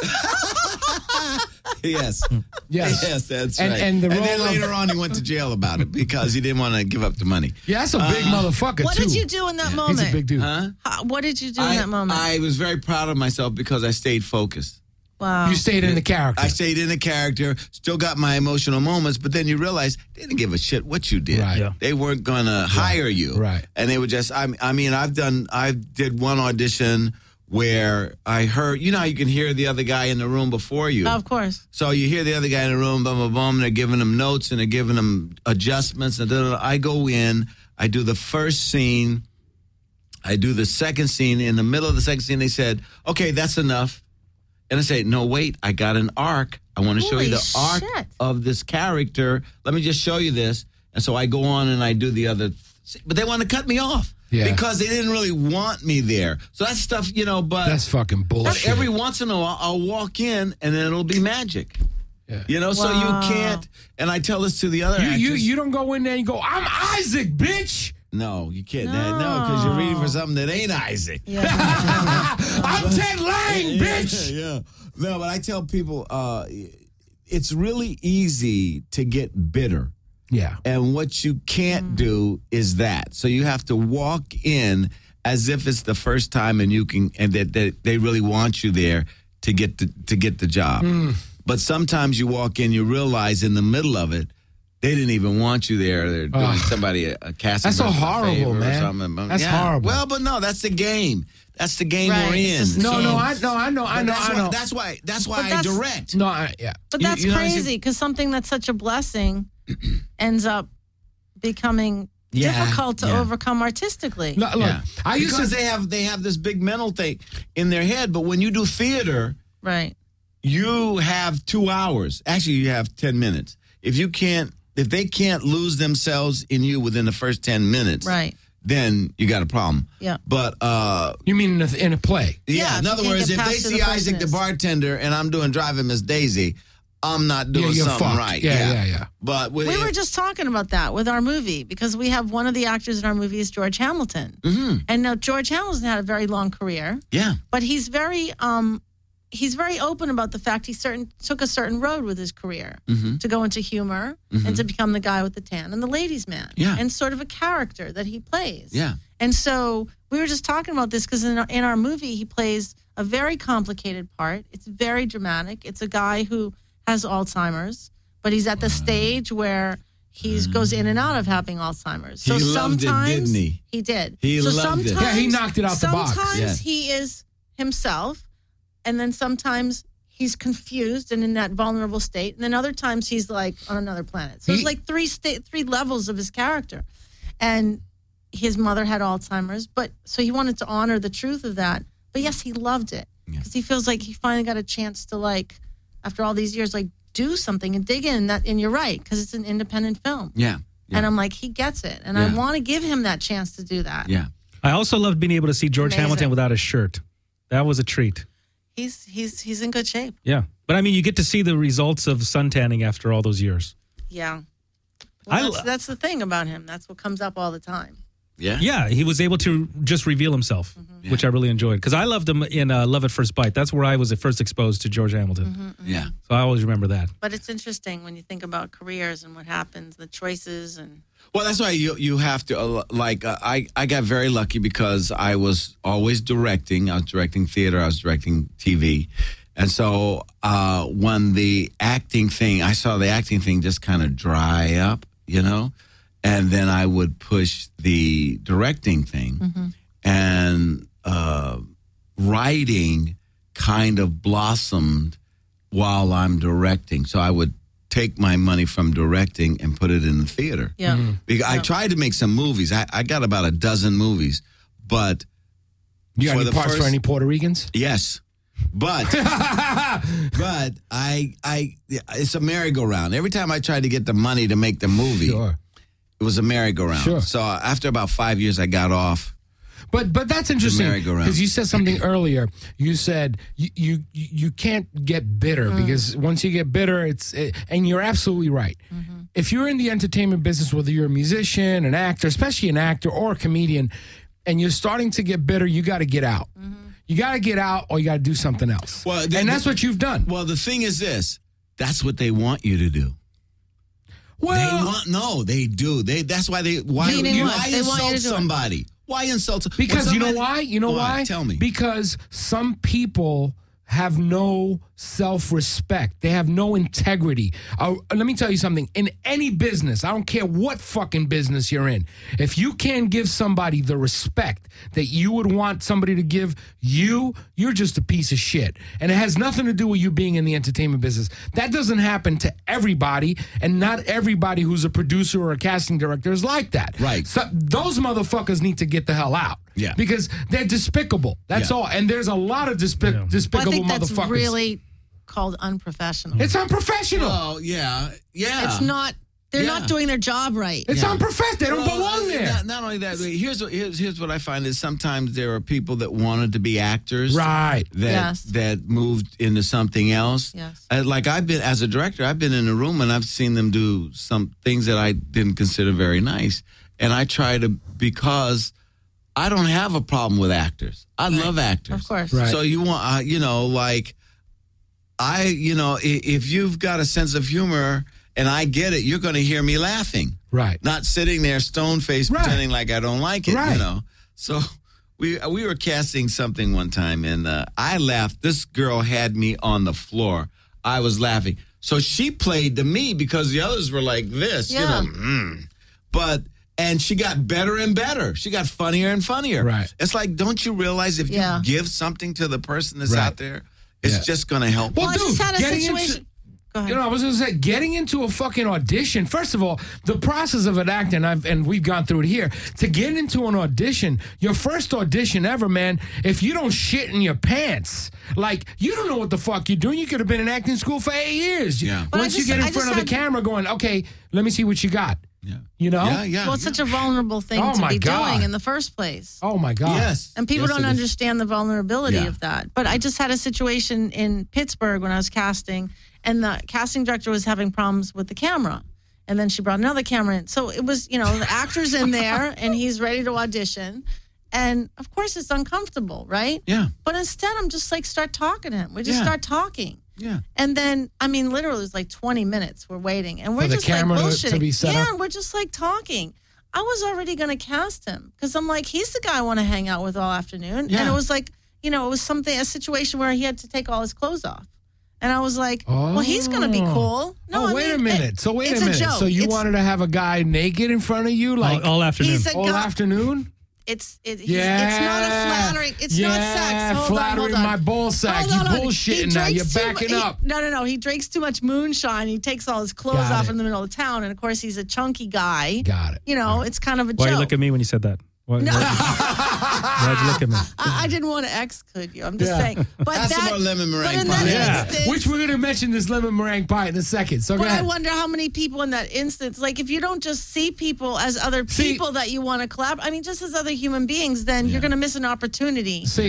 Yes. Yes. Yes, that's And- right. and the then role of- later on, he went to jail about it because he didn't want to give up the money. Yeah, that's a big motherfucker, What too. did you do in that He's moment? a big dude. Huh? How- what did you do I, in that moment? I was very proud of myself because I stayed focused. wow. You stayed in the character. I stayed in the character, still got my emotional moments, but then you realize they didn't give a shit what you did. Right. Yeah. They weren't going to hire you. Right. And they were just, I, I mean, I've done, I did one audition where I heard, you know how you can hear the other guy in the room before you. Of course. So you hear the other guy in the room, boom, boom, boom, and they're giving him notes and they're giving him adjustments. And then I go in, I do the first scene, I do the second scene. In the middle of the second scene, they said, okay, that's enough. And I say, no, wait, I got an arc. I want to show you Holy the arc shit. of this character. Let me just show you this. And so I go on and I do the other. But they want to cut me off. Yeah. Because they didn't really want me there. So that's stuff, you know, but That's fucking but bullshit. every once in a while, I'll walk in and then it'll be magic. Yeah. You know, so Wow. you can't. And I tell this to the other You, actors. you, you don't go in there and go, I'm Isaac, bitch. no, you can't. No. No, because you're reading for something that ain't Isaac. Yeah. I'm Ted Lang, bitch. Yeah. No, but I tell people uh, it's really easy to get bitter. Yeah. And what you can't do is that. So you have to walk in as if it's the first time and you can and that, that they really want you there to get the, to get the job. But sometimes you walk in, you realize in the middle of it, they didn't even want you there. They're doing Ugh. somebody a, a casting. That's so person a horrible, favor or man. something. That's Yeah. horrible. Well, but no, that's the game. That's the game Right. we're in. It's just- No, So- no, I know, I know, I but know, that's I why, know. That's why. That's why But I that's- direct. No, I, yeah. But You- that's you know what I'm crazy saying? because something that's such a blessing ends up becoming Yeah, difficult to yeah. overcome artistically. Look, look, Yeah. I used because to. they have they have this big mental thing in their head. But when you do theater, Right. you have two hours. Actually, you have ten minutes. If you can't, if they can't lose themselves in you within the first ten minutes, Right. then you got a problem. Yeah. But uh, You mean in a, in a play? yeah, Yeah, in if other you can't words, get if they past who see the person Isaac the is. bartender and I'm doing Driving Miss Daisy, I'm not doing Yeah, you're something fucked. right. Yeah, yeah, yeah. But with, We were just talking about that with our movie because we have one of the actors in our movie is George Hamilton. Mm-hmm. And now George Hamilton had a very long career, yeah, but he's very um he's very open about the fact he certain took a certain road with his career Mm-hmm. to go into humor and to become the guy with the tan and the ladies man. Yeah. And sort of a character that he plays. yeah, And so we were just talking about this because in our, in our movie, he plays a very complicated part. It's very dramatic. It's a guy who has Alzheimer's, but he's at the stage where he goes in and out of having Alzheimer's. So He loved it, sometimes didn't he? He did. He so loved it. sometimes, Yeah, he knocked it out the box. Sometimes Yeah. he is himself, and then sometimes he's confused and in that vulnerable state, and then other times he's like on another planet. So He- there's like three sta- three levels of his character, and his mother had Alzheimer's, but so he wanted to honor the truth of that. But yes, he loved it because he feels like he finally got a chance to like, after all these years, like do something and dig in. That and you're right because it's an independent film, yeah, yeah. and I'm like he gets it, and I Yeah. want to give him that chance to do that. yeah. I also loved being able to see George Amazing. Hamilton without a shirt. That was a treat. He's he's he's in good shape. Yeah. But I mean, you get to see the results of suntanning after all those years. Yeah. I Well, l- that's, that's the thing about him. That's what comes up all the time. Yeah. Yeah, he was able to just reveal himself, Mm-hmm. which I really enjoyed. Because I loved him in uh, Love at First Bite. That's where I was at first exposed to George Hamilton. Mm-hmm. Yeah. So I always remember that. But it's interesting when you think about careers and what happens, the choices, and Well, that's why you you have to uh, like uh, I I got very lucky because I was always directing. I was directing theater. I was directing T V, and so uh, when the acting thing, I saw the acting thing just kind of dry up, you know, and then I would push the directing thing, and uh, writing kind of blossomed while I'm directing. So I would take my money from directing and put it in the theater. yeah. Because I Yeah. tried to make some movies. I, I got about a dozen movies, but You got For any the parts first- for any Puerto Ricans? yes, but but I I it's a merry-go-round. Every time I tried to get the money to make the movie, Sure. it was a merry-go-round. Sure. So after about five years, I got off. But but that's interesting merry-go-round. because you said something earlier. You said you you, you can't get bitter because once you get bitter, it's it, and you're absolutely right. If you're in the entertainment business, whether you're a musician, an actor, especially an actor or a comedian, and you're starting to get bitter, you got to get out. You got to get out, or you got to do something else. Well, the- and that's what you've done. Well, the thing is this: that's what they want you to do. Well, They want no, they do. They that's why they why Meaning you, what? why They want you insult to do it. somebody? Why insult? when Because you know somebody- why? You know Why? why? Tell me. Because some people have no self-respect. They have no integrity. Uh, let me tell you something. In any business, I don't care what fucking business you're in, if you can't give somebody the respect that you would want somebody to give you, you're just a piece of shit. And it has nothing to do with you being in the entertainment business. That doesn't happen to everybody, and not everybody who's a producer or a casting director is like that. Right. So those motherfuckers need to get the hell out. Yeah. Because they're despicable. That's Yeah. all. And there's a lot of despic- Yeah. Well, I despicable think that's motherfuckers. really called unprofessional. It's unprofessional. Oh yeah, yeah. It's not. They're Yeah. not doing their job right. it's yeah. unprofessional. They don't Well, belong uh, there. Not, not only that, here's what here's, here's what I find is sometimes there are people that wanted to be actors, Right. That Yes. that moved into something else. Yes. Uh, like I've been as a director, I've been in a room and I've seen them do some things that I didn't consider very nice, and I try to because I don't have a problem with actors. I love actors, Of course. Right. So you want, uh, you know, like I, you know, i- if you've got a sense of humor and I get it, you're going to hear me laughing. Right. Not sitting there stone faced Right. pretending like I don't like it, Right. you know. So we we were casting something one time and uh, I laughed. This girl had me on the floor. I was laughing. So she played to me because the others were like this, Yeah. you know. Mm. But and she got better and better. She got funnier and funnier. Right. It's like, don't you realize if Yeah. you give something to the person that's Right. out there, it's Yeah. just going to help. Well, Well, I dude, just had a getting situation. into- Go ahead. You know, I was going to say, getting into a fucking audition. First of all, the process of an actor, and, I've, and we've gone through it here. To get into an audition, your first audition ever, man. If you don't shit in your pants, like you don't know what the fuck you're doing. You could have been in acting school for eight years. Yeah. But I Once you just- get in I front just of the had- camera, going, okay, let me see what you got. yeah. You know? Yeah, yeah. well, it's yeah. such a vulnerable thing Oh, to my be God. doing in the first place. Oh my god. Yes. And people Yes, don't it is. understand the vulnerability Yeah. of that. But I just had a situation in Pittsburgh when I was casting, and the casting director was having problems with the camera. And then she brought another camera in. So it was, you know, the actor's in there, and he's ready to audition. And of course, it's uncomfortable, right? Yeah. But instead, I'm just like, start talking to him. We just Yeah. start talking. Yeah. And then, I mean, literally, it was like twenty minutes. We're waiting, and we're For the just like camera to- bullshitting. to be set yeah, up? and we're just like talking. I was already going to cast him because I'm like, he's the guy I want to hang out with all afternoon. Yeah. And it was like, you know, it was something, a situation where he had to take all his clothes off. And I was like, well, he's going to be cool. No, oh, I wait mean, a minute. it- so wait it's a minute. joke. So you It's- wanted to have a guy naked in front of you, like all, all afternoon. He's a all guy. afternoon? It's it, he's, Yeah. it's not a flattering. It's yeah, not sex. Hold flattering on, hold on. my ball sack. Hold you on, hold on. bullshitting He now. You're drinks too backing mu- he- up. No, no, no. He drinks too much moonshine. He takes all his clothes Got off it. in the middle of town, and of course, he's a chunky guy. Got it. You know, it's kind of a Why joke. you look at me when you said that? Why, No. why, why'd you look at me? I, I didn't want to exclude you. I'm just Yeah. saying. But Have some that, more lemon but meringue in pie. that Yeah, instance, which we're going to mention this lemon meringue pie in a second. So go but I ahead. wonder how many people in that instance, like if you don't just see people as other See- people that you want to collaborate, I mean, just as other human beings, then you're going to miss an opportunity. See,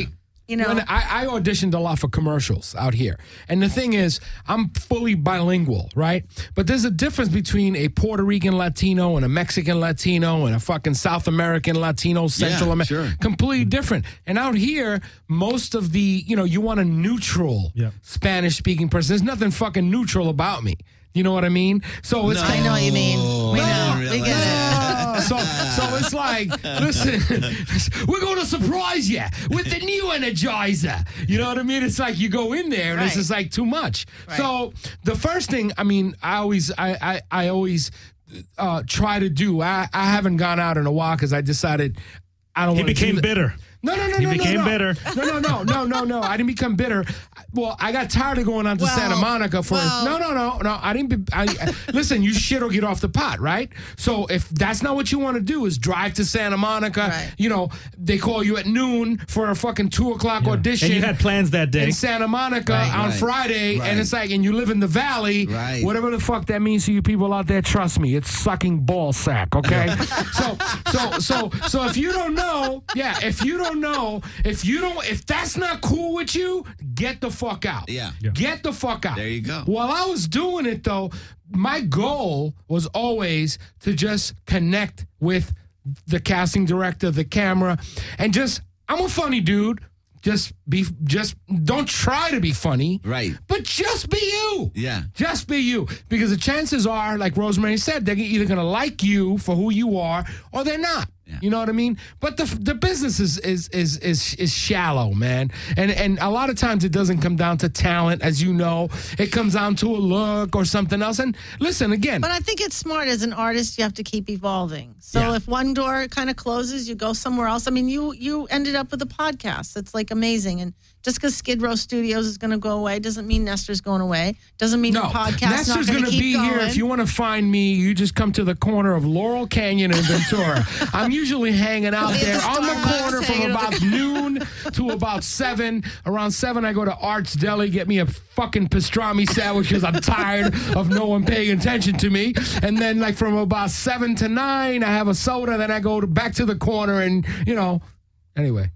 You know, when I, I auditioned a lot for commercials out here. And the thing is, I'm fully bilingual, right? But there's a difference between a Puerto Rican Latino and a Mexican Latino and a fucking South American Latino, Central Yeah, American. sure. Completely different. And out here, most of the, you know, you want a neutral Yeah. Spanish-speaking person. There's nothing fucking neutral about me. You know what I mean? So it's No. kind I know what you mean. We No, know. really. We get it. so, so it's like, listen, we're going to surprise you with the new Energizer. You know what I mean? It's like you go in there and it's Right. just like too much. Right. So the first thing, I mean, I always, I, I, I always uh, try to do. I, I haven't gone out in a while because I decided I don't He want to became do that. bitter. No, no, no, He no, became no, no. bitter. No, no, no, no, no, no. I didn't become bitter. Well, I got tired of going on to Well, Santa Monica for. well- no, no, no, no. I didn't. Be, I, I- listen, you shit or get off the pot, right? So if that's not what you want to do, is drive to Santa Monica. Right. You know, they call you at noon for a fucking two o'clock audition. And you had plans that day. in Santa Monica Right. on Right. Friday, Right. and it's like, and you live in the valley, Right. whatever the fuck that means to you people out there. Trust me, it's sucking ball sack, okay? so, so, so, so if you don't know, yeah, if you don't know, if you don't, if that's not cool with you, get the fuck out. Yeah. Yeah. Get the fuck out. There you go. While I was doing it though, my goal was always to just connect with the casting director, the camera, and just, I'm a funny dude. Just be, just don't try to be funny. Right. But just be you. Yeah. Just be you. Because the chances are, like Rosemary said, they're either going to like you for who you are or they're not. Yeah. You know what I mean? But the the business is is is is is shallow, man. And and a lot of times it doesn't come down to talent, as you know. It comes down to a look or something else. And listen, again, But I think it's smart as an artist. You have to keep evolving. So Yeah. if one door kind of closes, you go somewhere else. I mean, you you ended up with a podcast. It's like amazing. And just because Skid Row Studios is going to go away doesn't mean Nestor's going away. Doesn't mean no, your podcast's Nestor's not going to gonna keep be going. here. If you want to find me, you just come to the corner of Laurel Canyon and Ventura. I'm usually hanging out At there the on the Starbucks, corner from hanging out about noon to about seven. Around seven, I go to Art's Deli, get me a fucking pastrami sandwich because I'm tired of no one paying attention to me. And then, like from about seven to nine, I have a soda. Then I go to, back to the corner, and you know, anyway.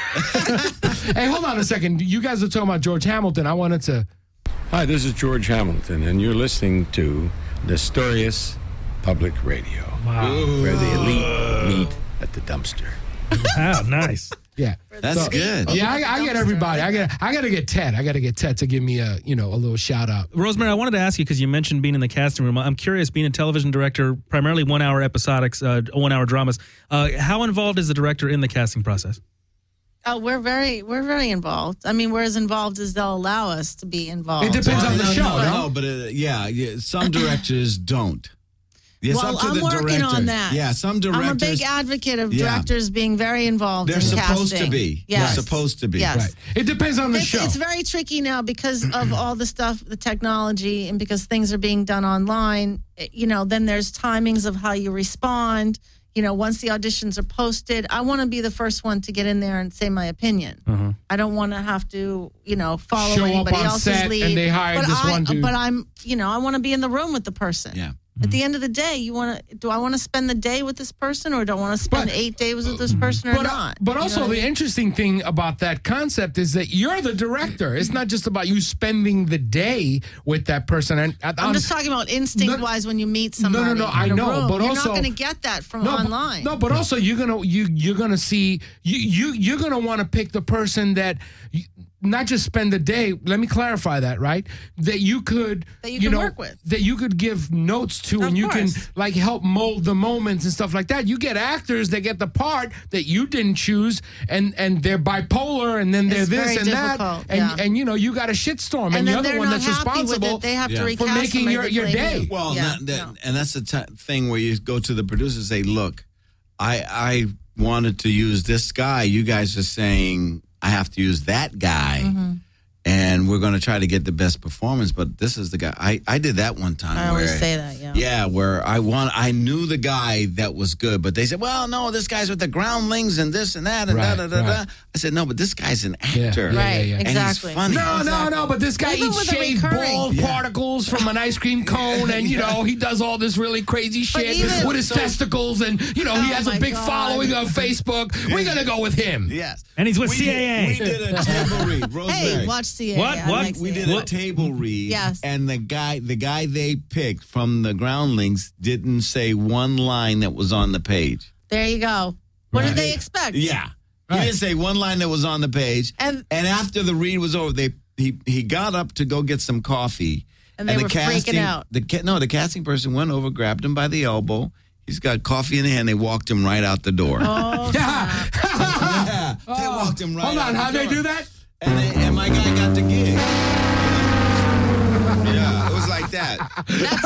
Hey, hold on a second. You guys are talking about George Hamilton. I wanted to. Hi, this is George Hamilton, and you're listening to Nestorius Public Radio, where the elite meet at the dumpster. Wow, nice. Yeah. That's So- good. Yeah, I, I get everybody. I get. I got to get Ted. I got to get Ted to give me a, you know, a little shout out. Rosemary, I wanted to ask you because you mentioned being in the casting room. I'm curious, being a television director, primarily one-hour episodics, uh, one-hour dramas. Uh, how involved is the director in the casting process? Oh, we're very we're very involved. I mean, we're as involved as they'll allow us to be involved. It depends on the no, show, no, no? no, but uh, yeah, yeah, some directors don't. It's well, up to I'm the working director. on that. Yeah, some directors. I'm a big advocate of Yeah. directors being very involved They're in supposed casting. to be. Yes. They're supposed to be. Yes. Right. It depends on the It's, show. it's very tricky now because of all the stuff, the technology, and because things are being done online. You know, then there's timings of how you respond. You know, once the auditions are posted, I want to be the first one to get in there and say my opinion. Uh-huh. I don't want to have to, you know, follow Show up anybody on else's set lead. and they hired but this I, one dude. But I'm, you know, I want to be in the room with the person. Yeah. At the end of the day, you want to? Do I want to spend the day with this person, or do I want to spend But- eight days with this person, or But, not? but You know also what I the mean? interesting thing about that concept is that you're the director. It's not just about you spending the day with that person. And I- I'm just talking about instinct-wise when you meet somebody. no, no, in I a know, room. but you're also- not going to get that from no, but- online. No, but also you're gonna you you're gonna see you you you're gonna want to pick the person that. You, not just spend the day. Let me clarify that, right? That you could That you can know, work with. that you could give notes to, Of and you course. can like help mold the moments and stuff like that. You get actors that get the part that you didn't choose, and and they're bipolar, and then they're It's this very and that, difficult, and yeah. and you know you got a shitstorm, and, and the then other they're one not that's happy with responsible it. They have Yeah. to For recast making somebody your- that your blame day. you. Well, yeah, that, that, no. and that's the t- thing where you go to the producer and say, "Look, I I wanted to use this guy. You guys are saying I have to use that guy." Mm-hmm. And we're going to try to get the best performance, but this is the guy. I, I did that one time I where always say that, yeah. Yeah. Yeah, where I want, I knew the guy that was good, but they said, "Well, no, this guy's with the Groundlings and this and that and Right, da da da right. da." I said, "No, but this guy's an Yeah, actor, yeah, Right, yeah, yeah. and exactly. he's funny." No, no, no, but this guy Even eats with a shaved recurring- ball Yeah. particles from an ice cream cone, and, you know, he does all this really crazy shit even- with his testicles, and, you know, he Oh, has a my big God. following on Facebook. We're going to go with him. Yes, And he's with we C A A. Did, we did a table read, Rosemary. Hey, watch C A A. What? I What? like We C A A. did a table read, Yes. and the guy, the guy they picked from the Groundlings didn't say one line that was on the page. There you go. What Right. did they expect? Yeah, Right. he didn't say one line that was on the page. And- and after the read was over, they he he got up to go get some coffee, And they the were casting, freaking out. The ca- no, the casting person went over, grabbed him by the elbow. He's got coffee in hand. They walked him right out the door. Oh, Yeah. Yeah, they walked him right. Hold out on, the how'd they door. do that? And, they, and my guy got the gig. Yeah, yeah it was like that. that's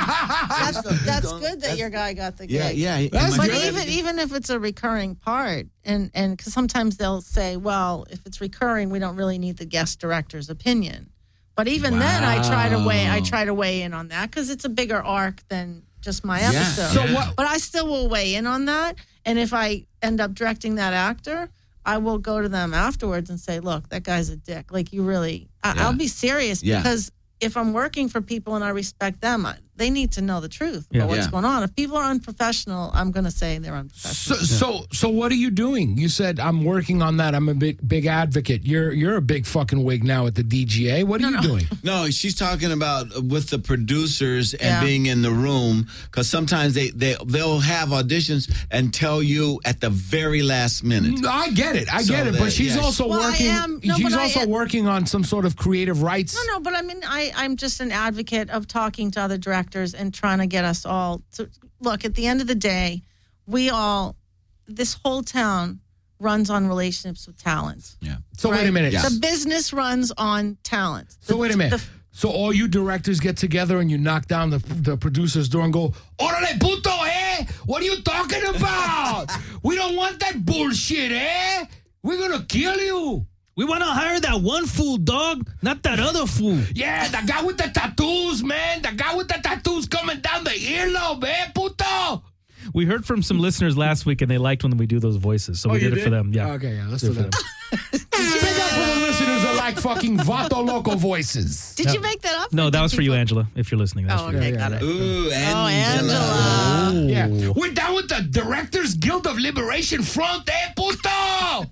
good. That's, that's Don't- good that that's- your guy got the gig. Yeah, yeah. and That's my But good. guy- even even if it's a recurring part, and and because sometimes they'll say, well, if it's recurring, we don't really need the guest director's opinion. But even then, I try to weigh I try to weigh in on that because it's a bigger arc than just my Yeah. episode. So what- But I still will weigh in on that. And if I end up directing that actor, I will go to them afterwards and say, look, that guy's a dick. Like, you really, I, Yeah. I'll be serious Yeah. because if I'm working for people and I respect them, I, they need to know the truth Yeah. about what's Yeah. going on. If people are unprofessional, I'm going to say they're unprofessional. So, so, so, what are you doing? You said I'm working on that. I'm a big, big advocate. You're, you're a big fucking wig now at the D G A. What are you doing? No, she's talking about with the producers and Yeah. being in the room because sometimes they, they, they'll have auditions and tell you at the very last minute. No, I get it. I So get it. that- But she's yeah. also Well, I working. am- no, she's but I also am- working on some sort of creative rights. No, no, but I mean, I, I'm just an advocate of talking to other directors and trying to get us all to look. At the end of the day, we all, this whole town runs on relationships with talent. Yeah. So wait a right? minute. Yeah. The business runs on talent. So The- wait a minute. the- So all you directors get together and you knock down the the producer's door and go, "Orale puto, eh? What are you talking about? We don't want that bullshit, eh? We're gonna kill you." We want to hire that one fool, dog, not that other fool. Yeah, the guy with the tattoos, man. The guy with the tattoos coming down the earlobe, eh, puto? We heard from some listeners last week, and they liked when we do those voices, so we Oh, you did it for them. Yeah. Okay, yeah, let's Did do it for that. Big up for the listeners that like fucking Vato Loco voices. Did you make that up? No, or that did was for you, put- Angela, if you're listening. That's Oh, for you. okay, Yeah, got yeah, it. Ooh, Oh, Angela. Angela. Yeah. We're down with the Directors Guild of Liberation Front, eh, puto?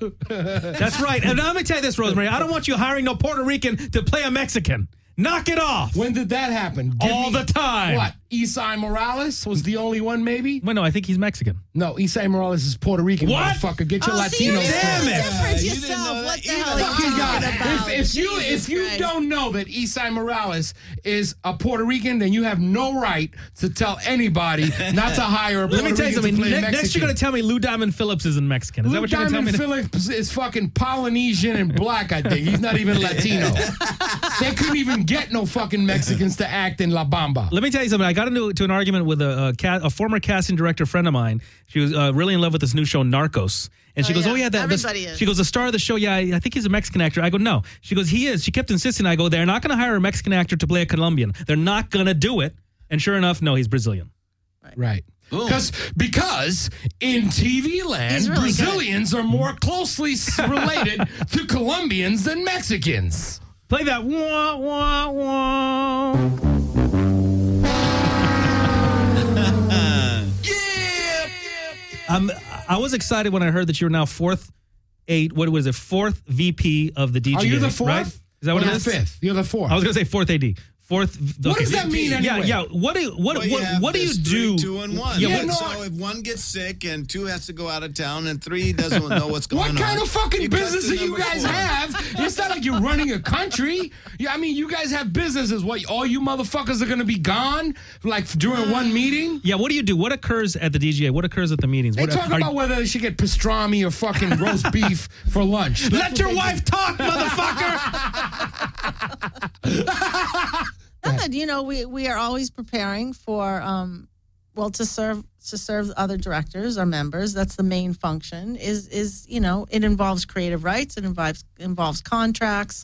That's right. And now let me tell you this, Rosemary. I don't want you hiring no Puerto Rican to play a Mexican. Knock it off. When did that happen? Give All me- the time. What? Isai Morales was the only one, maybe? Well, no, I think he's Mexican. No, Isai Morales is Puerto Rican, What? motherfucker. Get your Oh, see, Latino you're Damn so it. different You didn't know yourself. that What the either. hell are you Fucking God. talking about? If, if you if Jesus you Christ. don't know that Isai Morales is a Puerto Rican, then you have no right to tell anybody not to hire a Puerto Let me tell you Rican something. to play Ne- a next, Mexican. you're going to tell me Lou Diamond Phillips isn't Mexican. Is that Lou what you're going to tell me? Diamond Phillips is fucking Polynesian and black, I think. He's not even Latino. They couldn't even get no fucking Mexicans to act in La Bamba. Let me tell you something. I got into to an argument with a, a, ca- a former casting director friend of mine. She was uh, really in love with this new show, Narcos. And she Oh, goes, yeah. oh, yeah. The, Everybody the, is. She goes, the star of the show, yeah, I, I think he's a Mexican actor. I go, no. She goes, he is. She kept insisting. I go, they're not going to hire a Mexican actor to play a Colombian. They're not going to do it. And sure enough, no, he's Brazilian. Right. Boom. Because because in T V land, He's really good. Brazilians are more closely s- related to Colombians than Mexicans. Play that wah, wah, wah. Um, I was excited when I heard that you're now fourth, eight. What was it? Fourth V P of the D G A. Are you the fourth? Right? Is that what Or it the is? fifth. You're the fourth. I was going to say fourth A D. Fourth. What okay. does that mean Yeah, anyway? yeah. What do what Well, you what, have what do you this three, do? Two and one. Yeah, Yeah, And no, so I- if one gets sick and two has to go out of town and three doesn't know what's going What on. kind of fucking you cut business to do you number guys four. have? It's not like you're running a country. Yeah, I mean, you guys have businesses. What, all you motherfuckers are going to be gone like during one meeting? Yeah, what do you do? What occurs at the D G A? What occurs at the meetings? They What, talk are- about whether they should get pastrami or fucking roast beef for lunch. Let your wife talk, motherfucker. Nothing. You know, we we are always preparing for, um, well, to serve to serve other directors, our members. That's the main function. Is is you know, it involves creative rights. It involves involves contracts,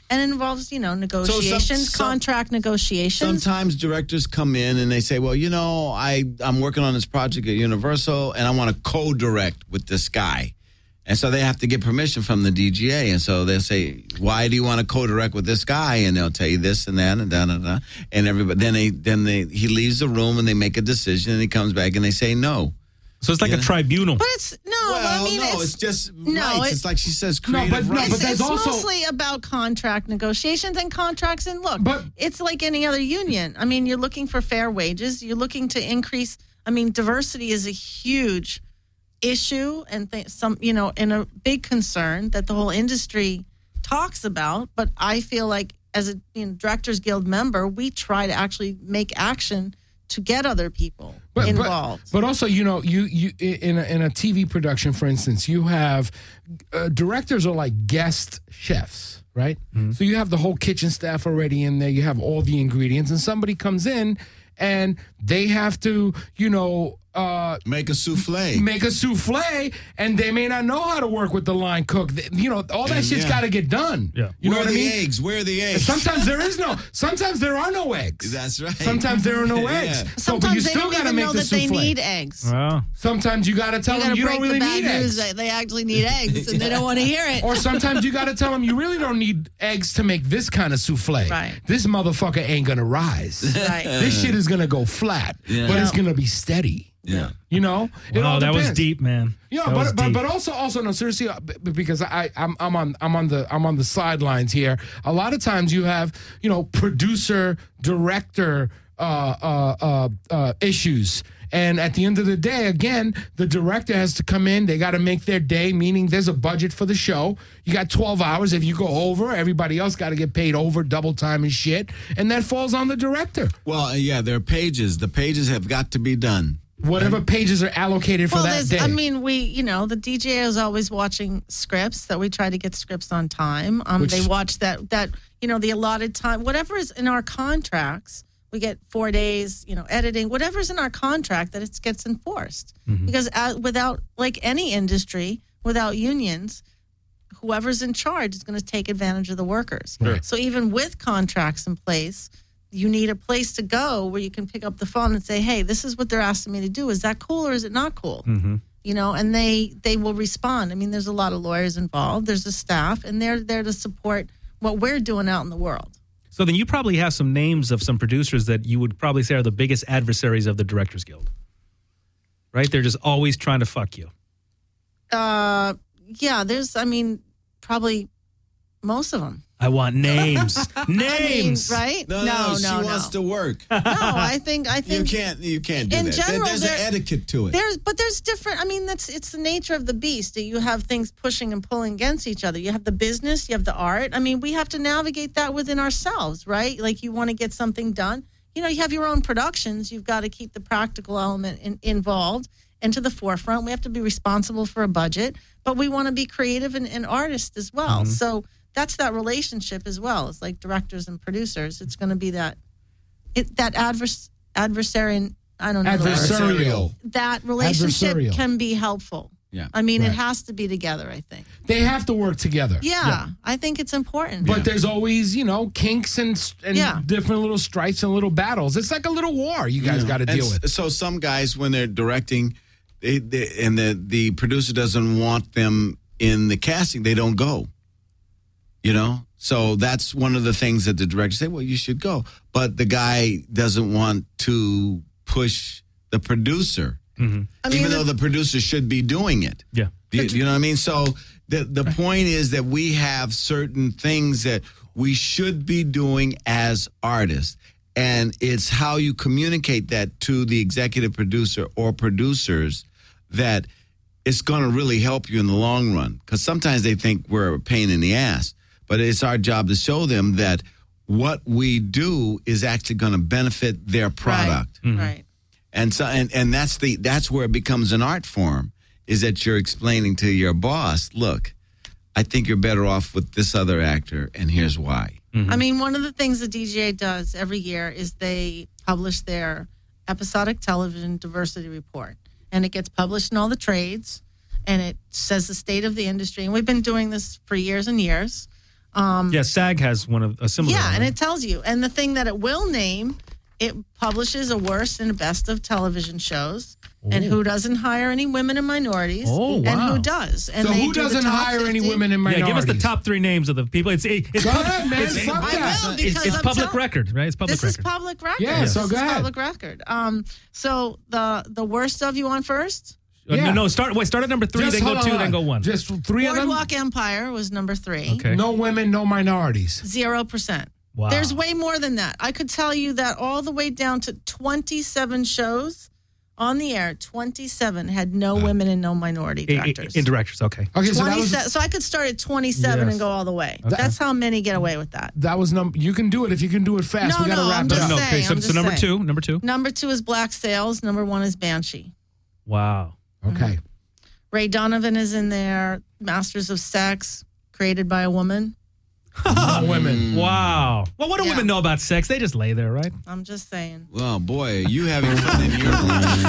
And it involves, you know, negotiations, some- contract negotiations. Sometimes directors come in and they say, well, you know, I, I'm working on this project at Universal and I want to co-direct with this guy. And so they have to get permission from the D G A. And so they'll say, why do you want to co-direct with this guy? And they'll tell you this and that and da, da, da. And everybody, then they, then they, he leaves the room and they make a decision and he comes back and they say no. So it's like Yeah. a tribunal. But it's, no, Well, I mean, no, it's, it's, just no, rights. it- It's like she says, No, creative but- no, rights. but It's, there's it's also- mostly about contract negotiations and contracts. And look, But- it's like any other union. I mean, you're looking for fair wages. You're looking to increase. I mean, diversity is a huge issue and th- some, you know, and a big concern that the whole industry talks about. But I feel like as a you know, Directors Guild member, we try to actually make action to get other people But, involved. But, but also, you know, you you in a, in a T V production, for instance, you have uh, directors are like guest chefs, right? So you have the whole kitchen staff already in there. You have all the ingredients, and somebody comes in and they have to, you know, uh, Make a souffle. make a souffle, and they may not know how to work with the line cook. Th- You know, all that And, shit's yeah. got to get done. Yeah. You know Where what are I the mean? eggs? Where are the eggs? Sometimes there is no. Sometimes there are no eggs. That's right. Sometimes there are no Yeah. eggs. So, but Sometimes you they still don't got to even make know the that they souffle. need eggs. Wow. Sometimes you got to tell You them got to you break don't really the bad need news eggs. that they actually need eggs and they don't want to hear it. Or sometimes you got to tell them you really don't need eggs to make this kind of souffle. Right. This motherfucker ain't going to rise. Right. This shit is going to go flat, Yeah. but it's Yeah. going to be steady. Yeah. You know? It Wow, all that was depends. deep, man. Yeah, That was but but, deep. but also also no seriously uh, b- b- because I I'm I'm on I'm on the I'm on the sidelines here. A lot of times you have you know producer director uh, uh, uh, uh, issues. And at the end of the day, again, the director has to come in. They got to make their day, meaning there's a budget for the show. You got twelve hours. If you go over, everybody else got to get paid over, double time and shit. And that falls on the director. Well, uh, yeah, there are pages. The pages have got to be done. Whatever pages are allocated for Well, that there's, day. I mean, we, you know, the D J is always watching scripts that we try to get scripts on time. Um, Which- they watch that, that, you know, the allotted time, whatever is in our contracts, we get four days, you know, editing, whatever's in our contract that it gets enforced. Because uh, without, like any industry, without unions, whoever's in charge is going to take advantage of the workers. Right. So even with contracts in place, you need a place to go where you can pick up the phone and say, hey, this is what they're asking me to do. Is that cool or is it not cool? Mm-hmm. You know, and they they will respond. I mean, there's a lot of lawyers involved. There's a staff, and they're there to support what we're doing out in the world. So then you probably have some names of some producers that you would probably say are the biggest adversaries of the Directors Guild. Right? They're just always trying to fuck you. Uh, yeah, there's, I mean, probably most of them. I want names. I Names. mean, right? No, no, she no. wants to work. No, I think I You think can't. You can't do in that. There- general, There's an there- etiquette to it. There's, but there's different. I mean, that's it's the nature of the beast. That you have things pushing and pulling against each other. You have the business, you have the art. I mean, we have to navigate that within ourselves, right? Like you want to get something done. You know, you have your own productions. You've got to keep the practical element in, involved and to the forefront. We have to be responsible for a budget, but we want to be creative and, and artists as well. Mm-hmm. So that's that relationship as well. It's like directors and producers. It's going to be that it, that advers, adversarial. I don't know. the word. Adversarial. That relationship Adversarial. can be helpful. Yeah. I mean, Right. it has to be together, I think. They have to work together. Yeah, I think it's important. But there's always, you know, kinks and and Yeah. different little strifes and little battles. It's like a little war you guys got to And deal s- with. So some guys, when they're directing, they, they, and the the producer doesn't want them in the casting, they don't go. You know, so that's one of the things that the director say. Well, you should go, but the guy doesn't want to push the producer, I mean, even the- though the producer should be doing it. Yeah. You, you know what I mean? So the the point is that we have certain things that we should be doing as artists. And it's how you communicate that to the executive producer or producers that it's going to really help you in the long run. Because sometimes they think we're a pain in the ass. But it's our job to show them that what we do is actually going to benefit their product. Right. right. And so and, and that's the that's where it becomes an art form, is that you're explaining to your boss, look, I think you're better off with this other actor, and here's why. I mean, one of the things the D G A does every year is they publish their episodic television diversity report. And it gets published in all the trades, and it says the state of the industry. And we've been doing this for years and years. Yeah, SAG has one of a similar. Yeah, one, and right? it tells you. And the thing that it will name, it publishes a worst and best of television shows. And who doesn't hire any women and minorities. Oh, And wow. who does. And So they who do the doesn't top hire any fifty. women and Yeah, minorities? give us the top three names of the people. It's it's, it's Go public, ahead, man. It's, Fuck I that. will, it's, because it's I'm public tell- record, right? It's public This record. is public record. Yeah, this so is go ahead. public record. Um, so the the worst of you on first? Uh, Yeah. no, no, start wait. Start at number three, Just then go hold two, on. then go one. Just three of them. Boardwalk Empire was number three. Okay. No women, no minorities. Zero percent. Wow. There's way more than that. I could tell you that all the way down to twenty-seven shows on the air, twenty-seven had no women and no minority In- in- directors. in directors. Okay. Okay, so that was twenty-seven, so I could start at twenty-seven Yes. and go all the way. That's how many get away with that. that was number. You can do it if you can do it fast. No, we gotta no, wrap I'm it just up. No, okay. saying, So, I'm so just number saying. two. Number two. Number two is Black Sails. Number one is Banshee. Wow. Okay. Ray Donovan is in there. Masters of Sex, created by a woman. No women. Wow. Well, what do Yeah. women know about sex? They just lay there, right? I'm just saying. Well, boy, you having fun in your life.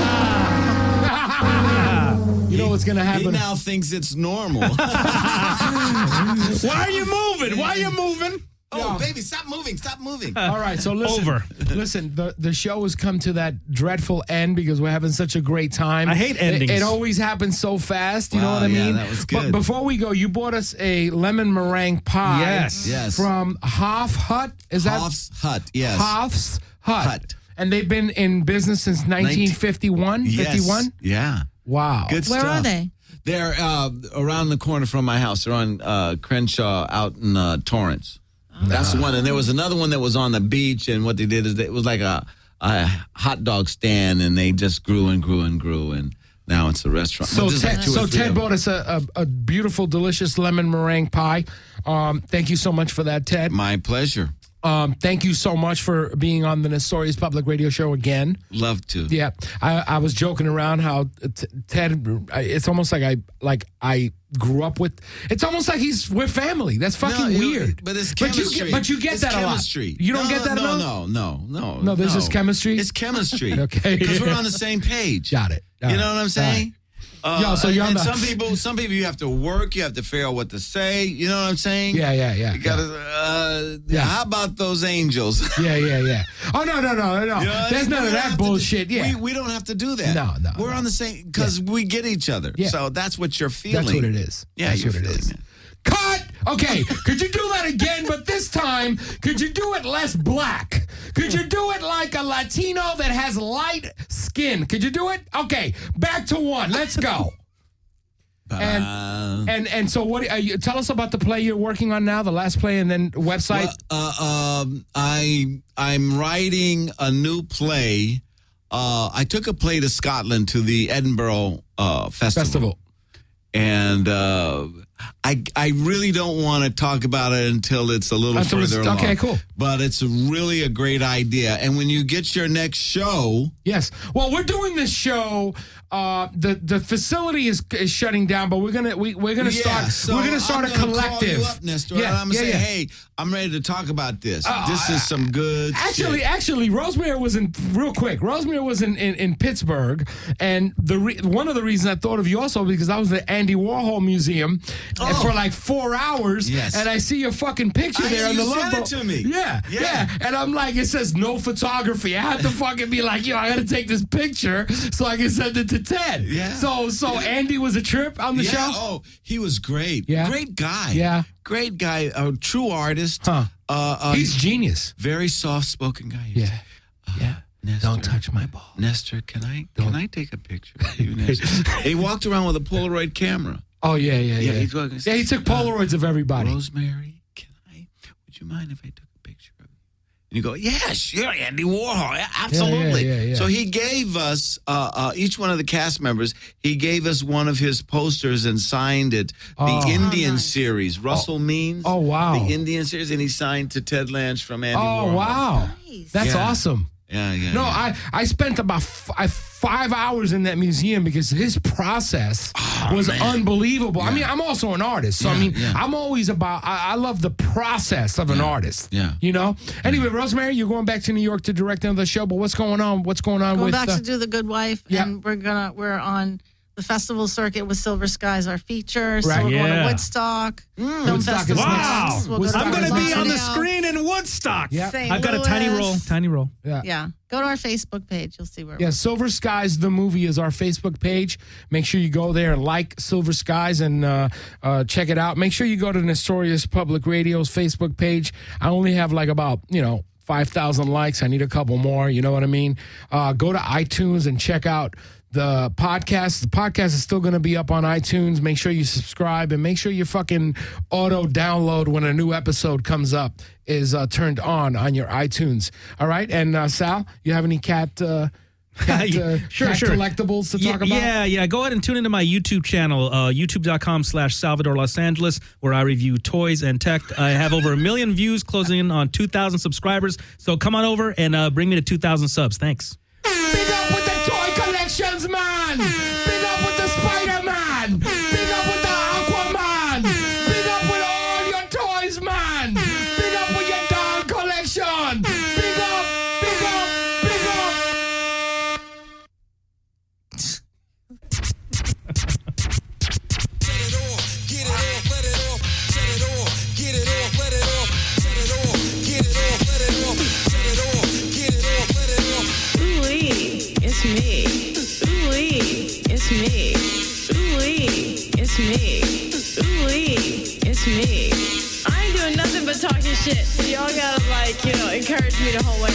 You know what's gonna He happen? now thinks it's normal. Why are you moving? Why are you moving? Oh, baby, stop moving. Stop moving. All right, so listen. Over. Listen, the, the show has come to that dreadful end because we're having such a great time. I hate It- endings. It, always happens so fast. You know Wow, what I yeah, mean? that was But good. before we go, you bought us a lemon meringue pie. Yes. Yes. From Hoff Hut. Is that Hoff's Hut, yes. Hoff's Hut. Hut. And they've been in business since nineteen fifty-one. Yes. fifty-one. Yeah. Wow. Good Where stuff. are they? They're uh, around the corner from my house. They're on uh, Crenshaw out in uh, Torrance. That's the one. And there was another one that was on the beach. And what they did is they, it was like a, a hot dog stand. And they just grew and grew and grew. And now it's a restaurant. So But there's Ted, like two or so three Ted of them. bought us a, a, a beautiful, delicious lemon meringue pie. Um, thank you so much for that, Ted. My pleasure. Um, thank you so much for being on the Nestorius Public Radio Show again. Love to. Yeah, I, I was joking around how t- Ted. It's almost like I like I grew up with. It's almost like he's we're family. That's fucking No, you- weird. But it's But you chemistry. get, but you get It's that chemistry. a lot. You don't no, get that no, enough. No, no, no, No, there's just chemistry? It's chemistry. Okay. Because we're on the same page. Got it. All You right. know what I'm saying? Uh, Yo, so you're on and the- some people, some people, you have to work. You have to figure out what to say. You know what I'm saying? Yeah, yeah, yeah. You gotta. Uh, Yeah. How about those angels? Yeah, yeah, yeah. Oh no, no, no, no, no. You know, There's we none of don't that have to- bullshit. Yeah, we, we don't have to do that. No, no, We're no. on the same because we get each other. Yeah. So that's what you're feeling. that's what it is. Yeah, that's you're what it feeling is. it. Cut. Okay, could you do that again? But this time, could you do it less black? Could you do it like a Latino that has light skin? Could you do it? Okay, back to one. Let's go. And Uh, and and so what? Uh, you, tell us about the play you're working on now, the last play, and then website. Well, uh, um, I I'm writing a new play. Uh, I took a play to Scotland to the Edinburgh uh, Festival, Festival. and uh, I I really don't want to talk about it until it's a little Until it's- further along. okay, cool. But it's really a great idea, and when you get your next show, Yes. Well, we're doing this show. Uh, the the facility is, is shutting down, but we're gonna we, we're gonna yeah, start so we're gonna start I'm a gonna collective. Call you up, Nestor, yeah, and I'm gonna yeah, say, yeah. hey, I'm ready to talk about this. Uh, this is some good. Actually, shit. actually, Rosemary was in real quick. Rosemary was in, in, in Pittsburgh, and the re, one of the reasons I thought of you also because I was at the Andy Warhol Museum Oh. for like four hours, Yes. and I see your fucking picture I- there on you the love sent it boat. to me. Yeah, yeah, Yeah. and I'm like, it says no photography. I have to fucking be like, yo, I got to take this picture so I can send it to Ted. Yeah. So, so Andy was a trip on the yeah, show. Oh, he was great. Yeah? Great guy. Yeah. Great guy. A true artist. Huh. Uh, uh, He's genius. very soft spoken guy. Yeah, yeah. Nestor, Don't touch my ball. Nestor, can I can I take a picture of you, Nestor? He walked around with a Polaroid camera. Oh yeah, yeah, yeah. Yeah, he's walking- Yeah, he took Polaroids of everybody. Rosemary, can I? Would you mind if I took a picture of you? And you go, yeah, sure, Andy Warhol, yeah, absolutely. yeah, yeah. So he gave us, uh, uh, each one of the cast members, he gave us one of his posters and signed it. The Oh. Indian Oh, nice. series, Russell Means. Oh, wow. The Indian series, and he signed to Ted Lange from Andy Oh Warhol. wow, Nice. that's Yeah. awesome. Yeah, yeah. No, yeah. I I spent about f- I, five hours in that museum because his process was unbelievable. I mean, I'm also an artist, so I Oh, Yeah, mean, yeah. I'm always about. I, I love the process of an artist. yeah. you know. Anyway, Rosemary, you're going back to New York to direct another show, but what's going on? What's going on Going with? back uh, to do The Good Wife, Yeah. and we're gonna we're on the festival circuit with Silver Skies, our feature. So Right. we're going Yeah. to Woodstock. Mm, Film Woodstock is Festival Wow. next. We'll Woodstock I'm go going to be on the Lauderdale. screen in Woodstock. Yeah. Saint I've got a tiny Louis. roll. Tiny roll. Yeah. Yeah. Go to our Facebook page. You'll see where Yeah, Silver Skies, the movie, is our Facebook page. Make sure you go there and like Silver Skies and uh, uh, check it out. Make sure you go to Nestorius Public Radio's Facebook page. I only have like about, you know, five thousand likes. I need a couple more. You know what I mean? Uh, go to iTunes and check out the podcast. The podcast is still going to be up on iTunes. Make sure you subscribe and make sure your fucking auto download when a new episode comes up is uh, turned on on your iTunes. All right. And uh, Sal, you have any cat, uh, cat, uh, Sure, cat sure. collectibles to yeah, talk about? Yeah, yeah. Go ahead and tune into my YouTube channel, uh, youtube.com slash Salvador Los Angeles, where I review toys and tech. I have over a million views, closing in on two thousand subscribers. So come on over and uh, bring me to two thousand subs. Thanks. Big up with the toy collections, man. Big up with the Spider-Man. Big up with the Aquaman. Big up with all your toys, man. Big up with your doll collection. Big up, big up, big up. Ooh-wee, it's me. Ooh-wee, it's me. Ooh-wee, it's me. Ooh-wee, it's me. I ain't doing nothing but talking shit, so y'all gotta, like, you know, encourage me the whole way